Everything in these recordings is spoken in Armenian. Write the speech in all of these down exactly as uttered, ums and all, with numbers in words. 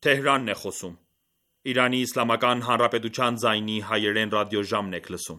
Թեհրանն է խոսում։ Իրանի Իսլամական Հանրապետության ձայնի հայերեն ռադիոժամն եք լսում։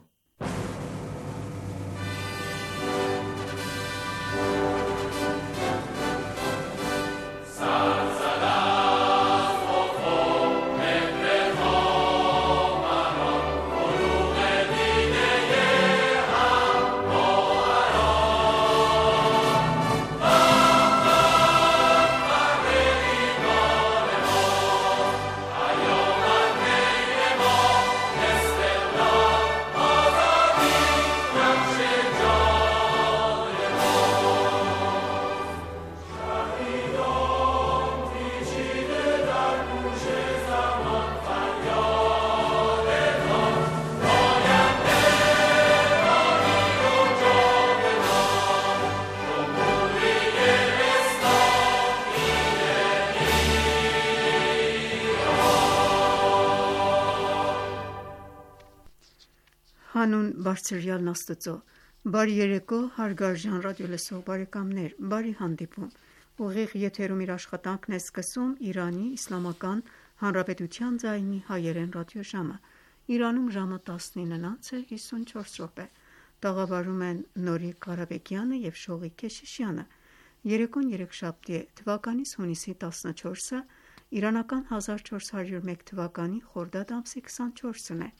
Հանուն բարձրյալն Աստծո, բարի երեկո հարգարժան ռադիոլսող բարեկամներ, բարի հանդիպում։ Ուղիղ եթերում իր աշխատանքն է սկսում Իրանի Իսլամական Հանրապետության ձայնի հայերեն ռադիոժամը։ Իրանում ժամը տասնինը է հիսունչորս րոպե։ Տաղավարում են Նորիկ Ղարաբեկյանը եւ Շողիկ Քեշիշյանը։ Երեկոն երեքշաբթի է, թվականիս հունիսի տասնչորսը, իրանական հազար չորս հարյուր մեկ թվականի խորդադ ամսի քսանչորսն է։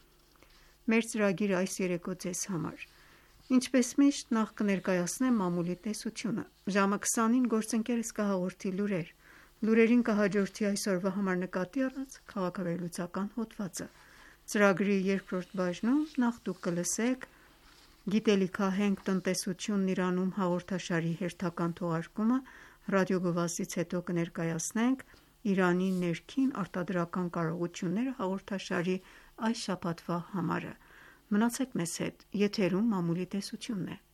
Մեր ծրագիրը այս երեկո ձեզ համար։ Ինչպես միշտ, նախ կներկայացնեմ մամուլի տեսությունը։ Ժամը քսանին գործընկերս կհաղորդի լուրեր։ Լուրերին կհաջորդի այսօրվա համար նկատի առած քաղաքավերլուծական հոդվածը։ Ծրագրի երկրորդ բաժնում նախ դուք կլսեք Գիտելիքահենք տնտեսությունն Իրանում հաղորդաշարի հերթական թողարկումը, ռադիոգովազդից հետո կներկայացնենք Իրանի ներքին արտադրական կարողությունները հաղորդաշարի այս շաբաթվա համարը։ Մնացեք մեզ հետ, եթերում մամուլի տեսությունն է։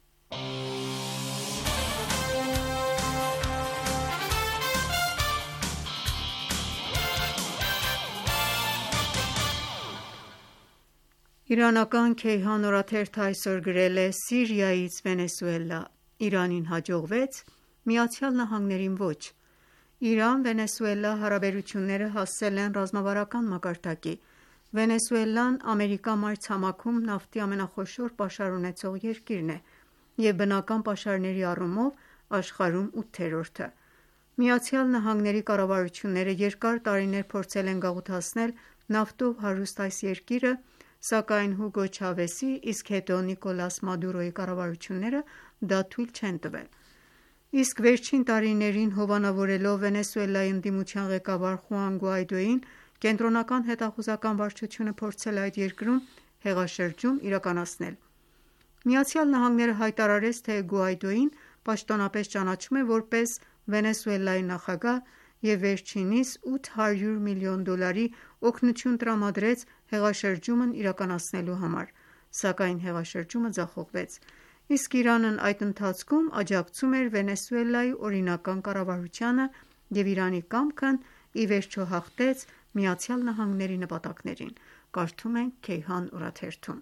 Իրանական Քեյհան օրաթերթը այսօր գրել է Սիրիայից Վենեսուելա, Իրանին հաջողվեց, Միացյալ Նահանգներին ոչ։ Իրան-Վենեսուելա հարաբերությունները հասել են ռազմավարական մակարդակի։ Վենեսուելան Ամերիկա մայրցամաքում նավթի ամենախոշոր պաշար ունեցող երկիրն է և բնական պաշարների առումով աշխարհում ութերորդը։ Միացյալ Նահանգների կառավարությունները երկար տարիներ փորձել են գաղութացնել նավթով հարուստ այս երկիրը, սակայն Հուգո Չավեսի, իսկ հետո Նիկոլաս Մադուրոյի կառավարությունները դա թույլ չեն տվել։ Իսկ վերջին տարիներին հովանավորելով Վենեսուելայի ընդդիմության ղեկավար Խուան Գուայդոյին, Կենտրոնական հետախուզական վարչությունը փորձել է այդ երկրում հեղաշրջում իրականացնել։ Միացյալ Նահանգները հայտարարեց, թե Գուայդոյին պաշտոնապես ճանաչում է որպես Վենեսուելայի նախագահ և վերջինիս ութ հարյուր միլիոն դոլարի օգնություն տրամադրեց հեղաշրջումն իրականացնելու համար, սակայն հեղաշրջումը ձախողվեց։ Իսկ Իրանն այդ ընթացքում աջակցում էր Վենեսուելայի օրինական կառավարությանը և Իրանի կամքն ի վերջո հաղթեց Միացյալ Նահանգների նպատակներին։ Կարդում ենք Քեյհան օրաթերթում։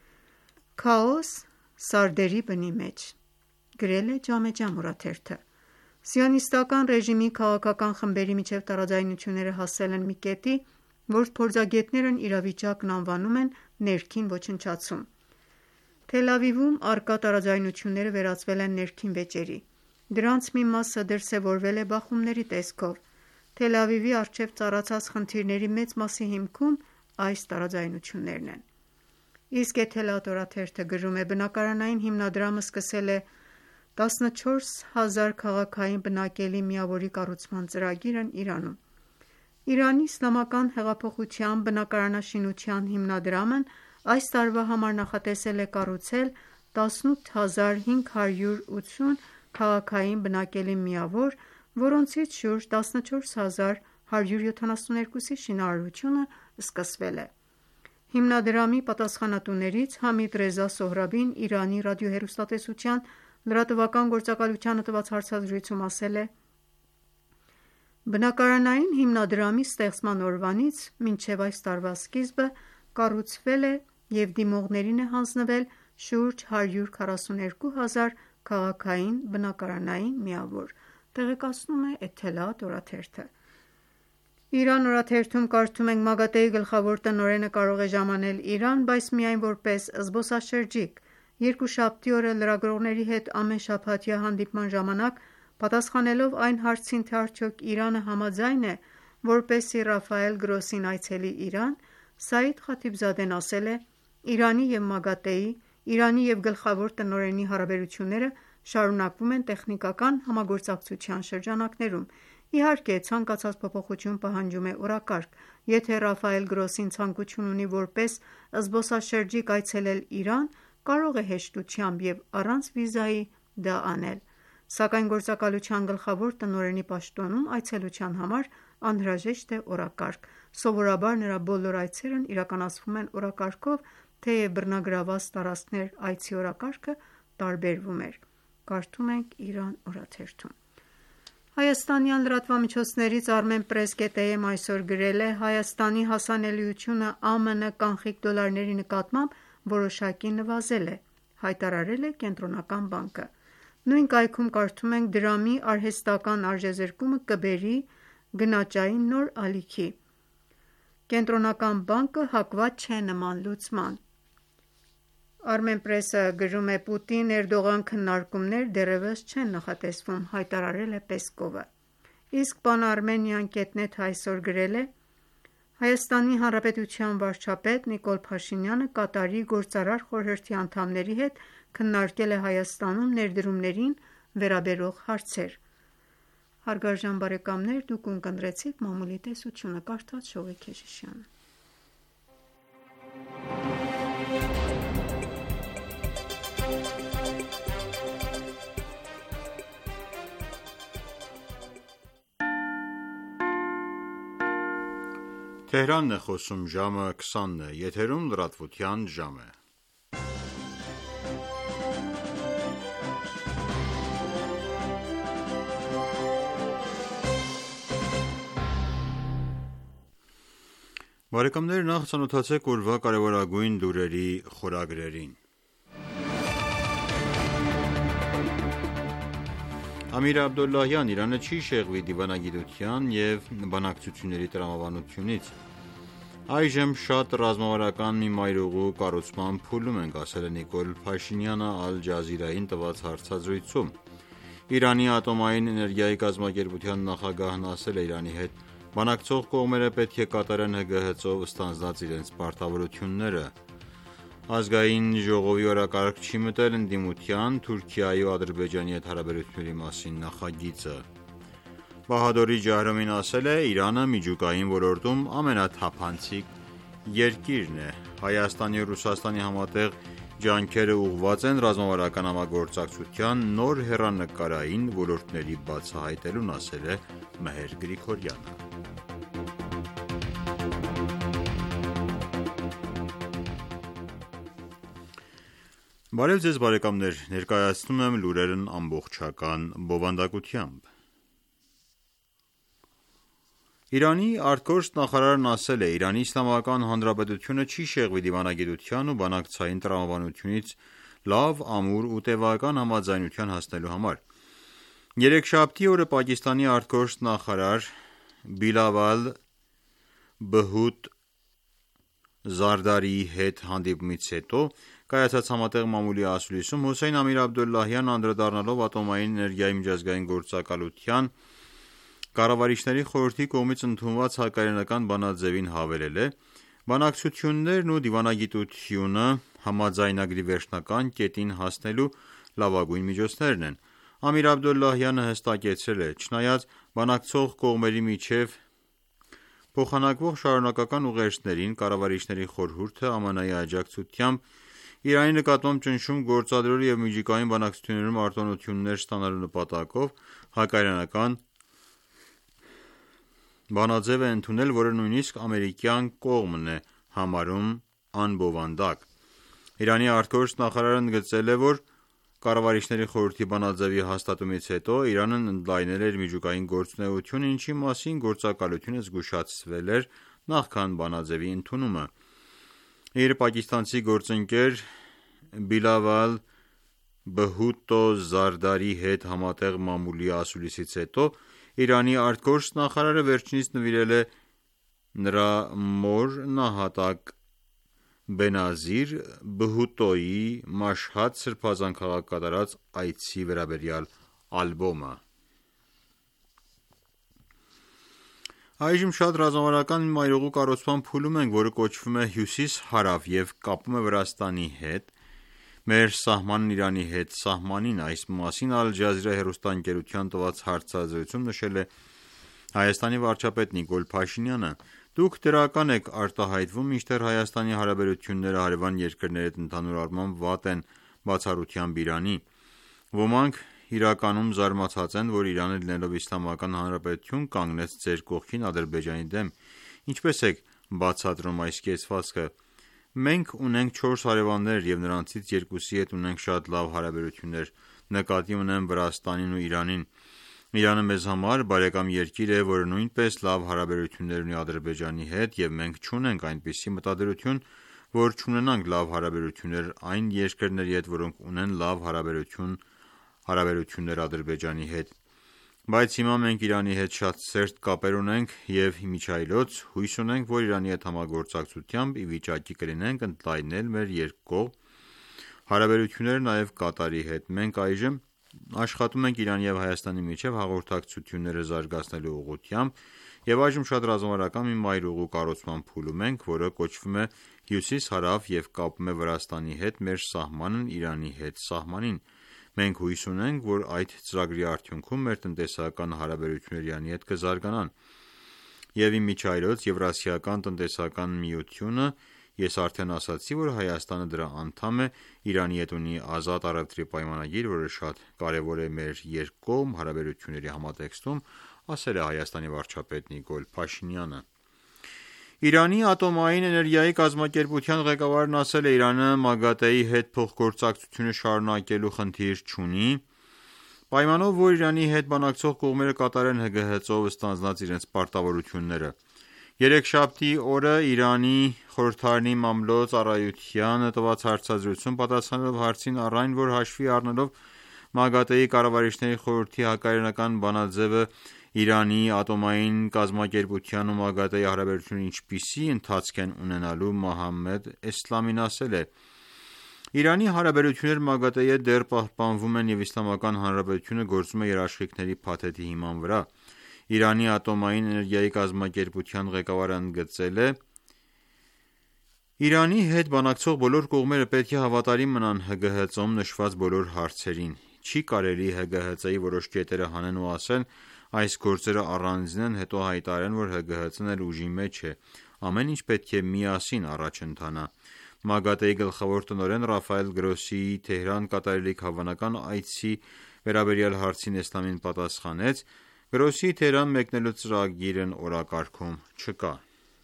Քաոս սարդերի բնի մեջ, գրել է Ջամեջամ օրաթերթը։ Սիոնիստական ռեժիմի քաղաքական խմբերի միջև տարաձայնությունները հասել են մի կետի, որ փորձագետներն իրավիճակն անվանում են ներքին ոչնչացում։ Թել Ավիվում առկա տարաձայնությունները վերածվել են ներքին վեճերի։ Դրանց մի մասը դրսևորվել է բախումների տեսքով։ Թել Ավիվի առջև ծառացած խնդիրների մեծ մասի հիմքում այս տարաձայնություններն են։ Իսկ Էթելատ օրաթերթը գրում է. բնակարանային հիմնադրամը սկսել է տասնչորս հազար քաղաքային բնակելի միավորի կառուցման ծրագիրն Իրանում։ Իրանի Իսլամական հեղափոխության բնակարանաշինության հիմնադրամն այս տարվա համար նախատեսել է կառուցել տասնութ հազար հինգ հարյուր ութսուն քաղաքային բնակելի միավոր, որոնցից շուրջ տասնչորս հազար հարյուր յոթանասունյոթի շինարարությունը սկսվել է։ Հիմնադրամի պատասխանատուներից Համիդ Ռեզա Սոհրաբին Իրանի ռադիոհեռուստատեսության լրատվական գործակալությանը տված հարցազրույցում ասել է. Բնակարանային հիմնադրամի ստեղծման օրվանից մինչև այս տարվա սկիզբը կառուցվել է և դիմողներին է հանձնվել շուրջ հարյուր քառասունյոթ հազար քաղաքային բնակարանային միավոր, տեղեկացնում է Էթելատ օրաթերթը։ Իրան օրաթերթում կարդում ենք ՄԱԳԱՏԷ-ի գլխավոր տնօրենը կարող է ժամանել Իրան, բայց միայն որպես զբոսաշրջիկ։ Երկուշաբթի օրը լրագրողների հետ ամեն շաբաթյա հանդիպման ժամանակ պատասխանելով այն հարցին, թե արդյոք Իրանը համաձայն է, որպեսզի Ռաֆայել Գրոսին այցելի Իրան, Սաիդ Խաթիբզադեն ասել է. «Իրանի և ՄԱԳԱՏԷ-ի, Իրանի և գլխավոր տնօրենի հարաբերությունները շարունակվում են տեխնիկական համագործակցության շրջանակներում։ Իհարկե, ցանկացած փոփոխություն պահանջում է օրակարգ։ Եթե Ռաֆայել Գրոսին ցանկություն ունի որպես զբոսաշրջիկ այցելել Իրան, կարող է հեշտությամբ և առանց վիզայի դա անել։ Սակայն գործակալության գլխավոր տնօրենի պաշտոնում այցելության համար անհրաժեշտ է օրակարգ։ Սովորաբար նրա բոլոր այցերն իրականացվում են օրակարգով, թեև բռնագրաված տարածքներ այցի օրակարգը տարբերվում էր»։ Կարդում ենք Իրան օրաթերթում։ Հայաստանյան լրատվամիջոցներից Armenpress.am այսօր գրել է. «Հայաստանի հասանելիությունը ԱՄՆ կանխիկ դոլարների նկատմամբ որոշակի նվազել է», հայտարարել է Կենտրոնական բանկը։ Նույն կայքում կարդում ենք. «Դրամի արհեստական արժեզրկումը կբերի գնաճային նոր ալիքի։ Կենտրոնական բանկը հակված չէ նման լուծման»։ Armenpress-ը գրում է. «Պուտին-Էրդողան քննարկումներ դեռևս չեն նախատեսվում», հայտարարել է Պեսկովը։ Իսկ Pan-Armenian.net այսօր գրել է. «Հայաստանի Հանրապետության վարչապետ Նիկոլ Փաշինյանը Կատարի գործարար խորհրդի անդամների հետ քննարկել է Հայաստանում ներդրումներին վերաբերող հարցեր»։ Հարգարժան բարեկամներ, դուք ունկնդրեցիք մամուլի տեսությունը։ Կարդաց Շողե Քեշիշյանը։ Թեհրանն է խոսում, ժամը քսանն է, եթերում լրատվության ժամ է։ Բարեկամներ, նախ ծանոթացեք օրվա կարևորագույն լուրերի խորագրերին։ Ամիր Աբդոլլահյան Իրանը չի շեղվի դիվանագիտության և բանակցությունների տրամաբանությունից։ Այժմ շատ ռազմավարական մի մայրուղու կառուցման փուլում ենք, ասել է Նիկոլ Փաշինյանը Ալ Ջազիրային տված հարցազրույցում։ Իրանի ատոմային էներգիայի կազմակերպության նախագահն ասել է Իրանի հետ բանակցող կողմերը պետք է կատարեն ՀԳՀԾ-ով ստանձնած իրենց պարտավորությունները։ Ազգային ժողովի օրակարգ չի մտել ընդդիմության Թուրքիայի ու Ադրբեջանի հետ հարաբերությունների մասին նախագիծը։ Բահադորի Ջահրոմին ասել է. «Իրանը միջուկային ոլորտում ամենաթափանցիկ երկիրն է»։ Հայաստանի ու Ռուսաստանի համատեղ ջանքերը ուղղված են ռազմավարական համագործակցության նոր հեռանկարային ոլորտների բացահայտելուն, ասել է Մհեր Գրիգորյանը։ Բարև ձեզ բարեկամներ, ներկայացնում եմ լուրերն ամբողջական բովանդակությամբ։ Իրանի ԱԳ նախարարն ասել է. «Իրանի Իսլամական Հանրապետությունը չի շեղվի դիվանագիտության ու բանակցային տրամաբանությունից լավ, ամուր ու տևական համաձայնության հասնելու համար»։ Երեքշաբթի օրը Պակիստանի ԱԳ նախարար Բիլավալ Բհուտ Զարդարիի հետ հանդիպումից հետո կայացած համատեղ մամուլի ասուլիսում Հոսեյն Ամիր Աբդոլլահյանն անդրադառնալով ատոմային էներգիայի միջազգային գործակալության կառավարիչների խորհրդի կողմից ընդունված հակաիրանական բանաձևին հավելել է. «Բանակցություններն ու դիվանագիտությունը համաձայնագրի վերջնական կետին հասնելու լավագույն միջոցներն են»։ Ամիր Աբդոլլահյանը հստակեցրել է. «Չնայած բանակցող կողմերի միջև փոխանակվող շարունակական ուղերձներին, կառավարիչների խորհուրդը ԱՄՆ-ի աջակցությամբ Իրանի նկատմամբ ճնշում գործադրելու և միջուկային բանակցություններում արտոնություններ ստանալու նպատակով հակաիրանական բանաձև է ընդունել, որը նույնիսկ ամերիկյան կողմն է համարում անբովանդակ»։ Իրանի ԱԳ նախարարը ընդգծել է, որ կառավարիչների խորհրդի բանաձևի հաստատումից հետո Իրանն ընդլայնել էր միջուկային գործունեությունը, ինչի մասին գործակալությունը զգուշացվել էր նախքան բանաձևի ընդունումը։ Իր պակիստանցի գործընկեր Բիլավալ Բհուտո Զարդարիի հետ համատեղ մամուլի ասուլիսից հետո Իրանի ԱԳ նախարարը վերջինիս նվիրել է նրա մոր նահատակ Բենազիր Բհուտոյի Մաշհադ սրբազան քաղաք կատարած այցի վերաբերյալ ալբոմը։ Այժմ շատ ռազմավարական մի մայրուղու կառուցման փուլում ենք, որը կոչվում է Հյուսիս-Հարավ և կապում է Վրաստանի հետ, մեր սահմանն Իրանի հետ սահմանին։ Այս մասին Ալ Ջազիրա հեռուստաընկերության տված հարցազրույցում նշել է Հայաստանի վարչապետ Նիկոլ Փաշինյանը։ Դուք դրական եք արտահայտվում, մինչդեռ Հայաստանի հարաբերությունները հարևան երկրների հետ ընդհանուր առմամբ վատ են բացառությամբ Իրանի։ Ոմանք իրականում զարմացած են, որ Իրանը լինելով Իսլամական Հանրապետություն կանգնեց ձեր կողքին Ադրբեջանի դեմ։ Ինչպես եք բացատրում այս կեցվածքը։ Մենք ունենք չորս հարևաններ և նրանցից երկուսի հետ ունենք շատ լավ հարաբերություններ, նկատի ունեմ Վրաստանին ու Իրանին։ Իրանը մեզ համար բարեկամ երկիր է, որը նույնպես լավ հարաբերություններ ունի Ադրբեջանի հետ, և մենք չունենք այնպիսի մտադրություն, որ չունենանք լավ հարաբերություններ այն երկրների հետ, որոնք ունեն լավ հարաբերություն հարաբերություններ Ադրբեջանի հետ։ Բայց հիմա մենք Իրանի հետ շատ սերտ կապեր ունենք և իմիջիայլոց հույս ունենք, որ Իրանի հետ համագործակցությամբ ի վիճակի կլինենք ընդլայնել մեր երկկողմ հարաբերությունները նաև Կատարի հետ։ Մենք այժմ աշխատում ենք Իրանի և Հայաստանի միջև հաղորդակցությունները զարգացնելու ուղղությամբ և այժմ շատ ռազմավարական մի մայրուղու կառուցման փուլում ենք, որը կոչվում է Հյուսիս-Հարավ և կապում է Վրաստանի հետ մեր սահմանն Իրանի հետ սահմանին։ Մենք հույս ունենք, որ այդ ծրագրի արդյունքում մեր տնտեսական հարաբերությունները Իրանի հետ կզարգանան։ Եվ իմիջիայլոց Եվրասիական տնտեսական միությունը, ես արդեն ասացի, որ Հայաստանը դրա անդամ է, Իրանի հետ ունի ազատ առևտրի պայմանագիր, որը շատ կարևոր է մեր երկկողմ հարաբերությունների համատեքստում, ասել է Հայաստանի վարչապետ Նիկոլ Փաշինյանը։ Իրանի ատոմային էներգիայի կազմակերպության ղեկավարն ասել է. Իրանը ՄԱԳԱՏԷ-ի հետ փոխգործակցությունը շարունակելու խնդիր չունի, պայմանով, որ Իրանի հետ բանակցող կողմերը կատարեն ՀԳՀԾ-ով ստանձնած իրենց պարտավորությունները։ Երեքշաբթի օրը Իրանի խորհրդարանի մամլո ծառայության տված հարցազրույցում պատասխանելով հարցին առ այն, որ հաշվի առնելով ՄԱԳԱՏԷ-ի կառավարիչների խորհրդի հակաիրանական բանաձևը Իրանի ատոմային կազմակերպության ու ՄԱԳԱՏԷ-ի հարաբերությունները ինչպիսի ընթացք են ունենալու, Մոհամմեդ Էսլամին ասել է. Իրանի հարաբերությունները ՄԱԳԱՏԷ-ի հետ դեռ պահպանվում են և Իսլամական Հանրապետությունը գործում է երաշխիքների փաթեթի հիման վրա։ Իրանի ատոմային էներգիայի կազմակերպության ղեկավարը ընդգծել է. Իրանի հետ բանակցող բոլոր կողմերը պետք է հավատարիմ մնան ՀԳՀԾ-ում նշված բոլոր հարցերին։ Չի կարելի ՀԳՀԾ-ի որոշ կետերը հանեն ու ասել այս գործերը առանձին են, հետո հայտարարեն, որ ՀԳՀԾ-ն էլ ուժի մեջ է։ Ամեն ինչ պետք է միասին առաջ ընթանա։ ՄԱԳԱՏԷ-ի գլխավոր տնօրեն Ռաֆայել Գրոսիի Թեհրան կատարելիք հավանական այցի վերաբերյալ հարցին Էսլամին պատասխանեց. Գրոսիի Թեհրան մեկնելու ծրագիրն օրակարգում չկա։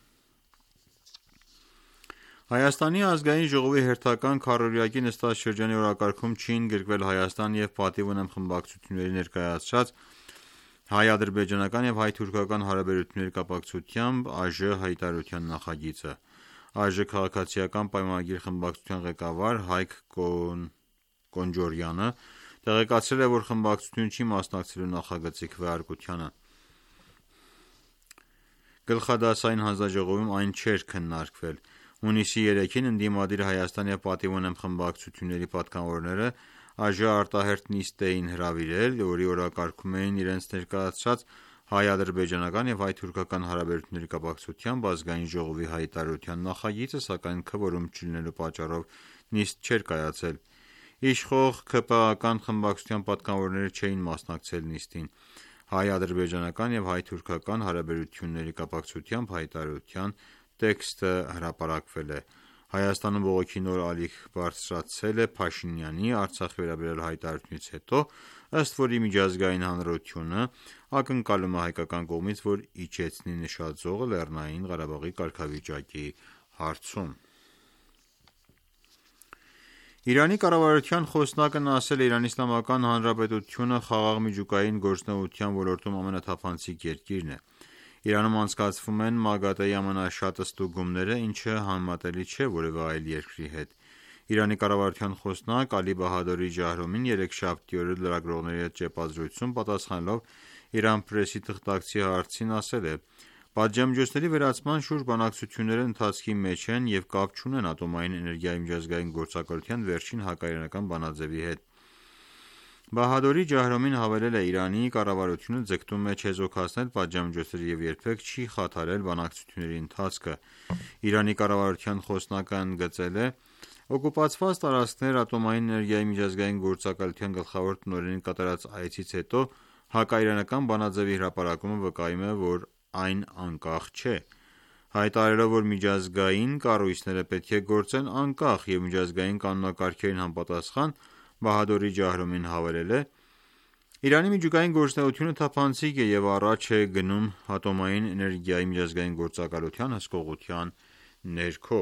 Հայաստանի ազգային ժողովի հերթական քառօրյակի նստած շրջանի օրակարգում չի ընդգրկվել Հայաստան և պատիվ ունեմ խմբակցությունների ներկայացրած հայ-ադրբեջանական և հայ-թուրքական հարաբերությունների կապակցությամբ ԱԺ հայտարարության նախագիծը։ ԱԺ քաղաքացիական պայմանագիր խմբակցության ղեկավար Հայկ Կոնջորյանը տեղեկացրել է, որ խմբակցությունը չի մասնակցելու նախագծի քվեարկությանը։ Գլխադասային հանձնաժողովում այն չէր քննարկվել։ Հունիսի երեքին ընդդիմադիր Հայաստան և պատիվ ունեմ խմբակցությունների պատգամավորները ԱԺ արտահերթ նիստ էին հրավիրել, որի օրակարգում էին իրենց ներկայացրած հայ-ադրբեջանական և հայ-թուրքական հարաբերությունների կապակցությամբ ազգային ժողովի հայտարարության նախագիծը, սակայն քվորում չլինելու պատճառով նիստ չէր կայացել։ Իշխող ՔՊԱ-ական խմբակցության պատգամավորները չէին մասնակցել նիստին։ Հայ-ադրբեջանական և հայ-թուրքական հարաբերությունների կապակցությամբ հայտարարության տեքստը հրապարակվել է։ Հայաստանում բողոքի նոր ալիք բարձրացել է Փաշինյանի Արցախի վերաբերյալ հայտարարությունից հետո, ըստ որի միջազգային հանրությունը ակնկալում է հայկական կողմից, որ իջեցնի նշած զոհը Լեռնային Ղարաբաղի կարգավիճակի հարցում։ Իրանի կառավարության խոսնակն ասել է. Իրանի Իսլամական Հանրապետությունը խաղաղ միջուկային գործունեության ոլորտում ամենաթափանցիկ երկիրն է։ Իրանում անցկացվում են ՄԱԳԱՏԷ-ի ամենաշատ ստուգումները, ինչը համեմատելի չէ որևէ այլ երկրի հետ։ Իրանի կառավարության խոսնակ Ալի Բահադորի Ջահրոմին երեքշաբթի օրը լրագրողների հետ ճեպազրույցում պատասխանելով Իրան Պրեսի թղթակցի հարցին ասել է. Պատժամիջոցների վերացման շուրջ բանակցությունները ընթացքի մեջ են և կապ չունեն Ատոմային էներգիայի միջազգային գործակալության վերջին հակաիրանական բանաձևի հետ։ Բահադորի Ջահրոմին հավելել է. «Իրանի կառավարությունը ձգտում է չեզոքացնել պատժամիջոցները և երբեք չի խաթարել բանակցությունների ընթացքը»։ Իրանի կառավարության խոսնակը ընդգծել է. «Օկուպացված տարածքներ Ատոմային էներգիայի միջազգային գործակալության գլխավոր տնօրենի կատարած այցից հետո հակաիրանական բանաձևի հրապարակումը վկայում է, որ այն անկախ չէ»։ Հայտարարելով, որ միջազգային կառույցները պետք է գործեն անկախ և միջազգային կանոնակարգերին համապատասխան, Բահադորի Ջահրոմին հավելել է. «Իրանի միջուկային գործունեությունը թափանցիկ է և առաջ է գնում Ատոմային էներգիայի միջազգային գործակալության հսկողության ներքո»։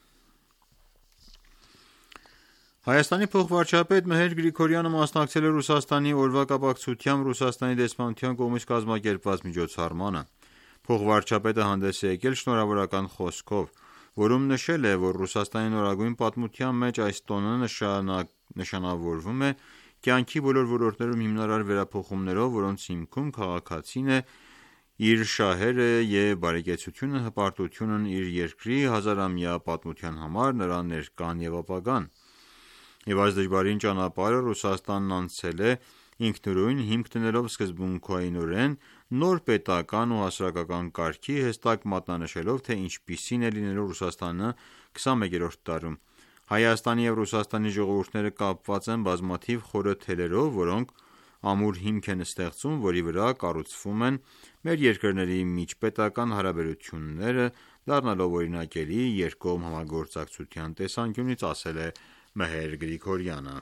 Հայաստանի փոխվարչապետ Մեհեր Գրիգորյանը մասնակցել է Ռուսաստանի օրվա կապակցությամբ Ռուսաստանի դեսպանության կողմից կազմակերպված միջոցառմանը։ Փոխվարչապետը հանդես է եկել շնորհավորական խոսքով, որում նշել է, որ Ռուսաստանի նորագույն պատմության մեջ այս տոնը նշանավորվում է կյանքի բոլոր ոլորտներում հիմնարար վերափոխումներով, որոնց հիմքում քաղաքացին է, իր շահերը և բարեկեցությունը, հպարտությունն իր երկրի հազարամյա պատմության համար, նրա ներկան և ապագան։ Եվ այս դժվարին ճանապարհը Ռուսաստանն անցել է ինքնուրույն, հիմք դնելով սկզբունքայինորեն նոր պետական ու հասարակական կարգի, հստակ մատնանշելով, թե ինչպիսին է լինելու Ռուսաստանը քսանմեկերորդ դարում։ Հայաստանի և Ռուսաստանի ժողովուրդները կապված են բազմաթիվ խորը թելերով, որոնք ամուր հիմք են ստեղծում, որի վրա կառուցվում են մեր երկրների միջպետական հարաբերությունները, դառնալով օրինակելի երկկողմ համագործակցության տեսանկյունից, ասել է Մեհեր Գրիգորյանը։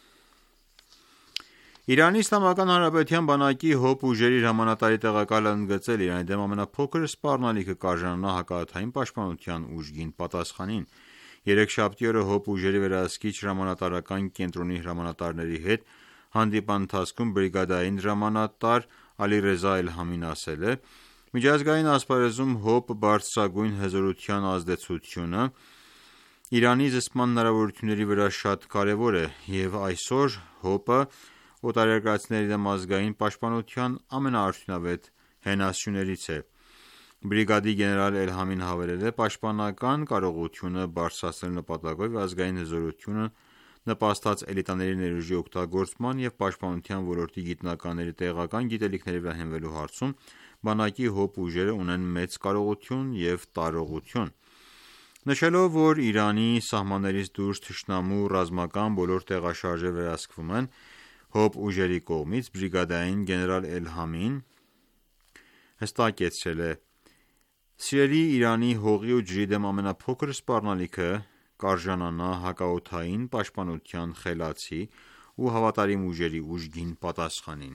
Իրանի Իսլամական Հանրապետության բանակի ՀՕՊ ուժերի հրամանատարի տեղակալը ընդգծել է. «Իրանի դեմ ամենափոքր սպառնալիքը կարժանանա հակաօդային պաշտպանության ուժգին պատասխանին»։ Երեքշաբթի օրը ՀՕՊ ուժերի վերահսկիչ հրամանատարական կենտրոնի հրամանատարների հետ հանդիպման ընթացքում բրիգադային հրամանատար Ալիռեզա Էլհամին ասել է. «Միջազգային ասպարեզում ՀՕՊ բարձրագույն հզորության ազդեցությունը Իրանի զսպման հնարավորությունների վրա շատ կարևոր է, և այսօր ՀՕՊ-ը օտարերկրացիների դեմ ազգային պաշտպանության ամենաարդյունավետ հենասյուներից է»։ Բրիգադի գեներալ Էլհամին հավելել է. «Պաշտպանական կարողությունը բարձրացնելու նպատակով և ազգային հզորությունը նպաստած էլիտաների ներուժի օգտագործման և պաշտպանության ոլորտի գիտնականների տեղական գիտելիքների վրա հենվելու հարցում բանակի ՀՕՊ ուժերը ունեն մեծ կարողություն և տարողություն»։ Նշելով, որ Իրանի սահմաններից դուրս թշնամու ռազմական բոլոր տեղաշարժերը վերահսկվում են ՀՕՊ ուժերի կողմից, բրիգադային գեներալ Էլհամին հստակեցրել է. «Սիրելի Իրանի հողի ու ջրի դեմ ամենափոքր սպառնալիքը կարժանանա հակաօդային պաշտպանության խելացի ու հավատարիմ ուժերի ուժգին պատասխանին»։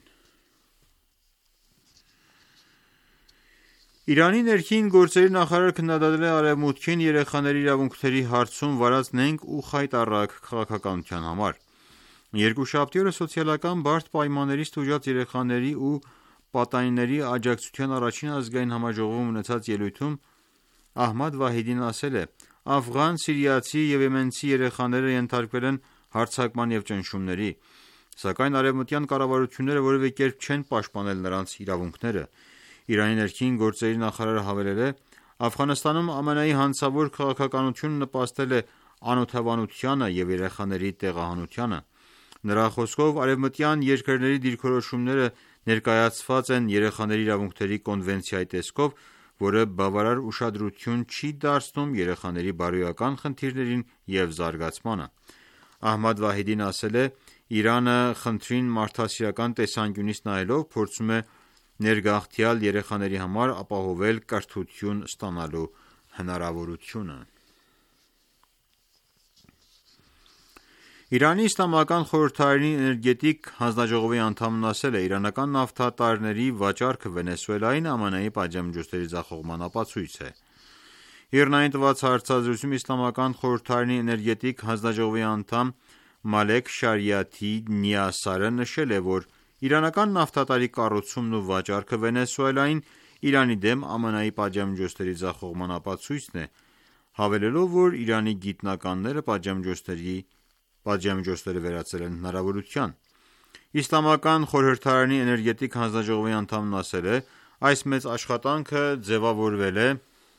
Իրանի ներքին գործերի նախարարը քննադատել է Արևմուտքին երեխաների իրավունքների հարցում վարած նենգ ու խայտառակ քաղաքականության համար։ Երկուշաբթի օրը սոցիալական բարդ պայմաններից տուժած երեխաների ու պատանիների աջակցության առաջին ազգային համաժողովում ունեցած ելույթում Ահմադ Վահիդին ասել է. «Աֆղան, սիրիացի և եմենցի երեխաները ենթարկվել են հարձակման և ճնշումների, սակայն արևմտյան կառավարությունները որևէ կերպ չեն պաշտպանել նրանց իրավունքները»։ Իրանի ներքին գործերի նախարարը հավելել է. «Աֆղանստանում ԱՄՆ-ի հանցավոր քաղաքականությունը նպաստել է անօթևանությանը և երեխաների տեղահանությանը»։ Նրա խոսքով, արևմտյան երկրների դիրքորոշումները ներկայացված են երեխաների իրավունքների կոնվենցիայի տեսքով, որը բավարար ուշադրություն չի դարձնում երեխաների բարոյական խնդիրներին և զարգացմանը։ Ահմադ Վահիդին ասել է. «Իրանը խնդրին մարդասիրական տեսանկյունից նայելով փորձում է ներգաղթյալ երեխաների համար ապահովել կրթություն ստանալու հնարավորությունը»։ Իրանի Իսլամական խորհրդարանի էներգետիկ հանձնաժողովի անդամն ասել է. «Իրանական նավթատարների վաճառքը Վենեսուելային ԱՄՆ-ի պատժամիջոցների ձախողման ապացույց է»։ ԻՌՆԱ-ին տված հարցազրույցում Իսլամական խորհրդարանի էներգետիկ հանձնաժողովի անդամ Մալեք Շարիաթի Նիասարը նշել է, որ իրանական նավթատարի կառուցումն ու վաճառքը Վենեսուելային Իրանի դեմ ԱՄՆ-ի պատժամիջոցների ձախողման ապացույցն է, հավելելով, որ Իրանի գիտնականները պատժամիջոցները վերածել են հնարավորության։ Իսլամական խորհրդարանի էներգետիկ հանձնաժողովի անդամն ասել է. Այս մեծ աշխատանքը ձևավորվել է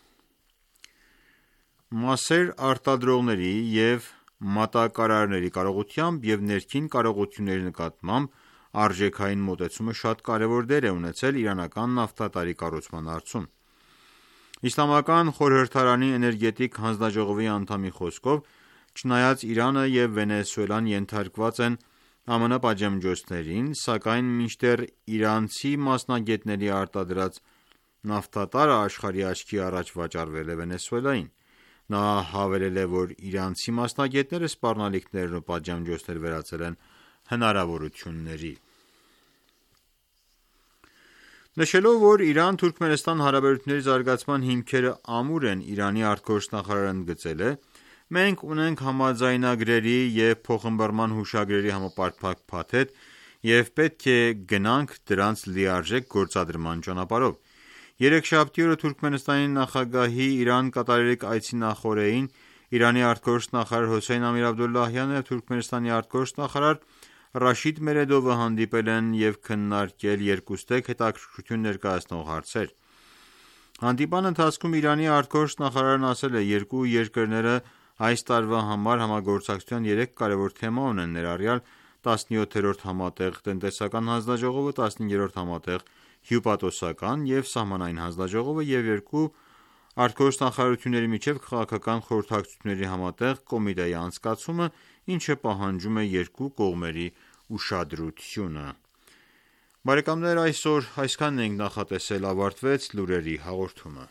մասեր արտադրողների և մատակարարների կարողությամբ և ներքին կարողությունների նկատմամբ արժեքային մոտեցումը շատ կարևոր դեր է ունեցել իրանական նավթատարի կառուցման հարցում։ Իսլամական խորհրդարանի էներգետիկ հանձնաժողովի անդամի խոսքով, չնայած Իրանը և Վենեսուելան ենթարկված են ԱՄՆ պատժամիջոցներին, սակայն մինչդեռ իրանցի մասնագետների արտադրած նավթատարը աշխարհի աչքի առաջ վաճառվել է Վենեսուելային։ Նա հավելել է, որ իրանցի մասնագետները սպառնալիքներն ու պատժամիջոցները վերածել են հնարավորությունների։ Նշելով, որ Իրան-Թուրքմենստան հարաբերությունների զարգացման հիմքերը ամուր են, Իրանի ԱԳ ընդգծել է. «Մենք ունենք համաձայնագրերի և փոխըմբռնման հուշագրերի համապարփակ փաթեթ և պետք է գնանք դրանց լիարժեք գործադրման ճանապարհով»։ Երեքշաբթի օրը Թուրքմենստանի նախագահի Իրան կատարելիք այցի նախօրեին Իրանի ԱԳ Հոսեյն Ամիր-Աբդոլլահյանը և Թուրքմենստանի արտգործնախարար Ռաշիդ Մերեդովը հանդիպել են և քննարկել երկուստեք հետաքրքրություն ներկայացնող հարցեր։ Հանդիպան ընթացքում Իրանի արտգործնախարարն ասել է. «Երկու երկրները այս տարվա համար համագործակցության երեք կարևոր թեմա ունեն, ներառյալ տասնյոթերորդ Համատեղ տնտեսական հանձնաժողովը, տասնիններորդ Համատեղ հյուպատոսական և սահմանային հանձնաժողովը և երկու արտգործնախարարությունների միջև քաղաքական խորհրդակցությունների համատեղ կոմիտեի անցկացումը, ինչը պահանջում է երկու կողմերի ուշադրությունը»։ Բարեկամներ այսօր այսքանն էինք նախատեսել, ավարտվեց լուրերի հաղորդումը։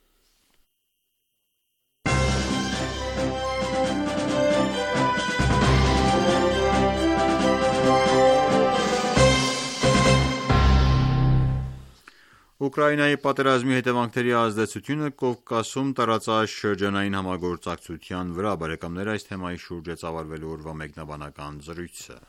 Ուկրաինայի պատերազմի հետևանքների ազդեցությունը Կովկասում տարածաշրջանային համագործակցության վրա։ Այս թեմայի շուրջ է ծավալվելու օրվա մեկնաբանական զրույցը։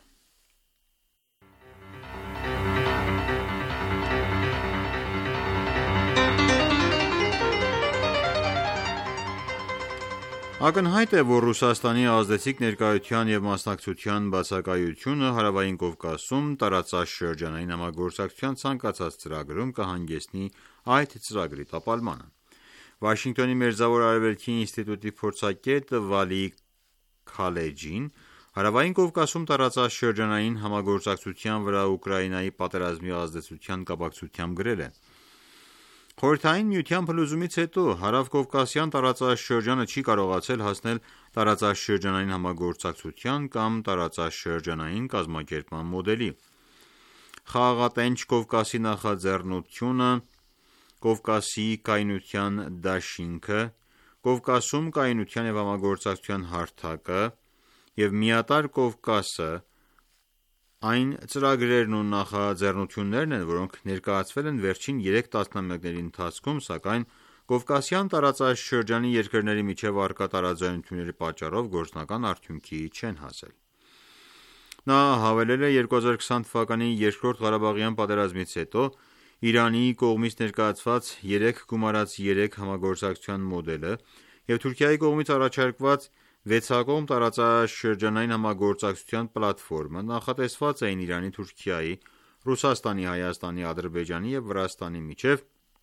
Ակնհայտ է, որ Ռուսաստանի ազդեցիկ ներկայության և մասնակցության բացակայությունը Հարավային Կովկասում տարածաշրջանային համագործակցության ցանկացած ծրագրում կհանգեցնի այդ ծրագրի տապալմանը։ Վաշինգտոնի Մերձավոր Արևելքի ինստիտուտի փորձագետ Վալի Քալեջին Հարավային Կովկասում տարածաշրջանային համագործակցության վրա Ուկրաինայի պատերազմի ազդեցության կապակցությամբ գրել է. «Խորհրդային Միության փլուզումից հետո Հարավկովկասյան տարածաշրջանը չի կարողացել հասնել տարածաշրջանային համագործակցության կամ տարածաշրջանային կազմակերպման մոդելի։ Խաղաղատենչ Կովկասի նախաձեռնությունը, Կովկասի կայունության դաշինքը, Կովկասում կայունության և համագործակցության հարթակը և Միատարր Կովկասը այն ծրագրերն ու նախաձեռնություններն են, որոնք ներկայացվել են վերջին երեք տասնամյակների ընթացքում, սակայն Կովկասյան տարածաշրջանի երկրների միջև առկա տարաձայնությունների պատճառով գործնական արդյունքի չեն հասել»։ Նա հավելել է. «երկու հազար քսան թվականի Երկրորդ Ղարաբաղյան պատերազմից հետո Իրանի կողմից ներկայացված երեք գումարած երեք համագործակցության մոդելը և Թուրքիայի կողմից առաջարկված վեցակողմ տարածաշրջանային համագործակցության պլատֆորմը նախատեսված էին Իրանի, Թուրքիայի, Ռուսաստանի, Հայաստանի, Ադրբեջանի և Վրաստանի միջև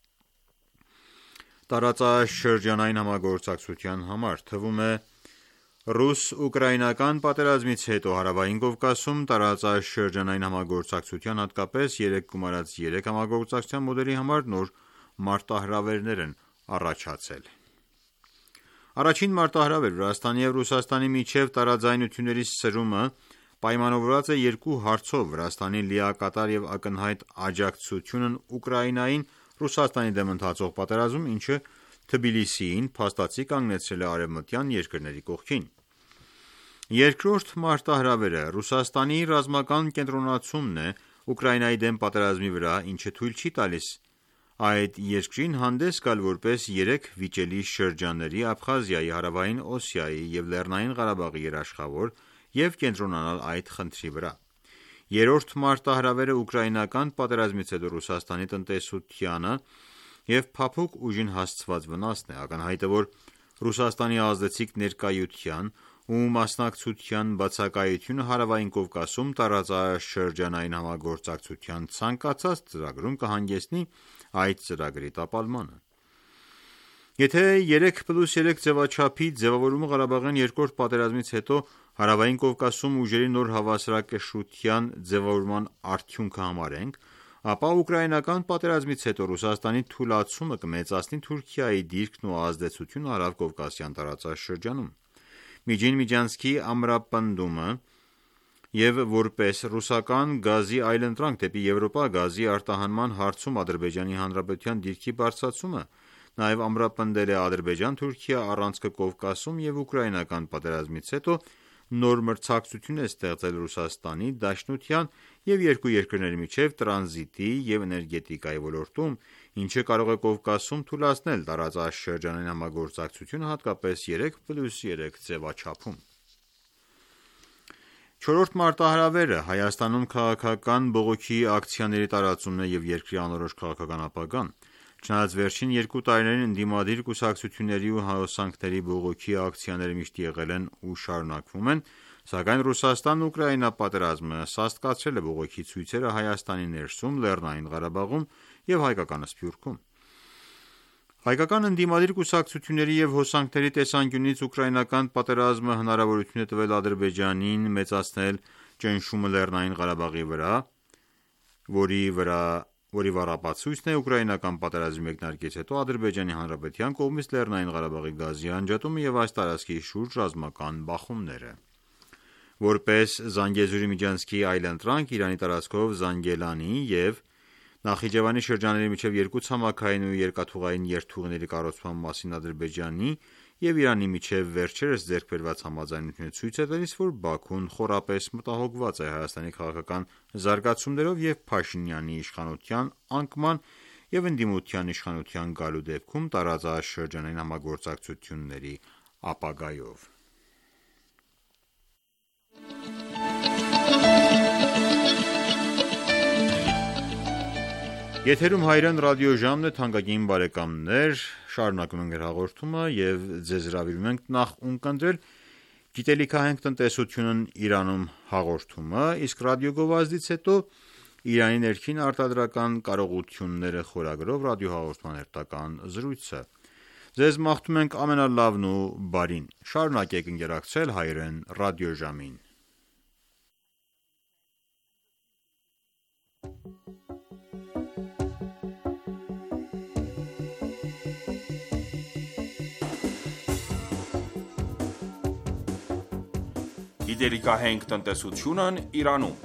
տարածաշրջանային համագործակցության համար։ Թվում է ռուս-ուկրաինական պատերազմից հետո Հարավային Կովկասում տարածաշրջանային համագործակցության, հատկապես երեք գումարած երեք համագործակցության մոդելի համար նոր մարտահրավերներ են առաջացել»։ Առաջին մարտահրավեր՝ Վրաստանի և Ռուսաստանի միջև տարաձայնությունների սրումը պայմանավորված է երկու հարցով՝ Վրաստանի լիակատար և ակնհայտ աջակցությունն Ուկրաինային Ռուսաստանի դեմ ընթացող պատերազմում, ինչը Թբիլիսիին փաստացի կանգնեցրել է արևմտյան երկրների կողքին։ Երկրորդ մարտահրավերը Ռուսաստանի ռազմական կենտրոնացումն է Ուկրաինայի դեմ պատերազմի վրա, ինչը թույլ չի տալիս այդ երկրին հանդես գալ որպես երեք վիճելի շրջանների՝ Աբխազիայի, Հարավային Օսիայի և Լեռնային Ղարաբաղի երաշխավոր և կենտրոնանալ այդ խնդրի վրա։ Երրորդ մարտահրավերը ուկրաինական պատերազմից հետո Ռուսաստանի տնտեսությանը և փափուկ ուժին հասցված վնասն է։ Ակնհայտ է, որ Ռուսաստանի ազդեցիկ ներկայության ու մասնակցության բացակայությունը Հարավային Կովկասում տարածաշրջանային համագործակցության ցանկացած ծրագրում կհանգեցնի այդ ծրագրի տապալմանը։ Եթե երեք պլյուս երեք ձևաչափի ձևավորումը Ղարաբաղյան երկրորդ պատերազմից հետո Հարավային Կովկասում ուժերի նոր հավասարակշռության ձևավորման արդյունքը համարենք, ապա ուկրաինական պատերազմից հետո Ռուսաստանի թուլացումը կմեծացնի Թուրքիայի դիրքն ու ազդեցությունը Հարավկովկասյան տարածաշրջանում։ Միջին-Միջանցքի ամրապնդումը և որպես ռուսական գազի այլընտրանք դեպի Եվրոպա գազի արտահանման հարցում Ադրբեջանի Հանրապետության դիրքի բարձրացումը նաև ամրապնդել է Ադրբեջան-Թուրքիա առանցքը Կովկասում և ուկրաինական պատերազմից հետո նոր մրցակցություն է ստեղծել Ռուսաստանի, Դաշնության և երկու երկրների միջև տրանզիտի և էներգետիկայի ոլորտում, ինչը կարող է Կովկասում թուլացնել տարածաշրջանային համագործակցությունը, հատկապես երեք պլյուս երեք ձևաչափում։ Չորրորդ մարտահրավերը Հայաստանում քաղաքական բողոքի ակցիաների տարածումն է և երկրի անորոշ քաղաքական ապագան։ Չնայած վերջին երկու տարիներին ընդդիմադիր կուսակցությունների ու հաղորդանքների բողոքի ակցիաները միշտ եղել են ու շարունակվում են, սակայն Ռուսաստան-Ուկրաինա պատերազմը սաստկացրել է բողոքի ցույցերը Հայաստանի ներսում, Լեռնային Ղարաբաղում և Հայկական Սփյուռքում։ Հայկական ընդդիմադիր կուսակցությունների և հոսանքների տեսանկյունից ուկրաինական պատերազմը հնարավորություն է տվել Ադրբեջանին մեծացնել ճնշումը Լեռնային Ղարաբաղի վրա, որի վրա որի վառապացույցն է ուկրաինական պատերազմի մեկնարկից հետո Ադրբեջանի Հանրապետության կողմից Լեռնային Ղարաբաղի գազի անջատումը և այս տարածքի շուրջ ռազմական բախումները։ Որպես Զանգեզուրի միջանցքի այլընտրանք Իրանի տարածքով Զանգելանի և Նախիջևանի շրջանների միջև երկու ցամաքային ու երկաթուղային երթուղիների կառուցման մասին Ադրբեջանի և Իրանի միջև վերջերս ձեռք բերված համաձայնությունը ցույց է տալիս, որ Բաքուն խորապես մտահոգված է Հայաստանի քաղաքական զարգացումներով և Փաշինյանի իշխանության անկման և ընդդիմության իշխանության գալու դեպքում տարածաշրջանային համագործակցությունների ապագայով։ Եթերում հայրեն ռադիոժամն է, թանկագին բարեկամներ, շարունակում ենք հաղորդումը և ձեզ հրավիրում ենք նախ ունկնդրել «Գիտելիքահենք տնտեսությունն Իրանում» հաղորդումը, իսկ ռադիոգովազդից հետո Իրանի ներքին արտադրական կարողությունները խորագրով ռադիոհաղորդման հերթական զրույցը։ Ձեզ մաղթում ենք ամենալավն ու բարին։ Շարունակեք ընկերակցել հայրեն ռադիոժամին։ Գիտելիքահենք տնտեսությունն Իրանում։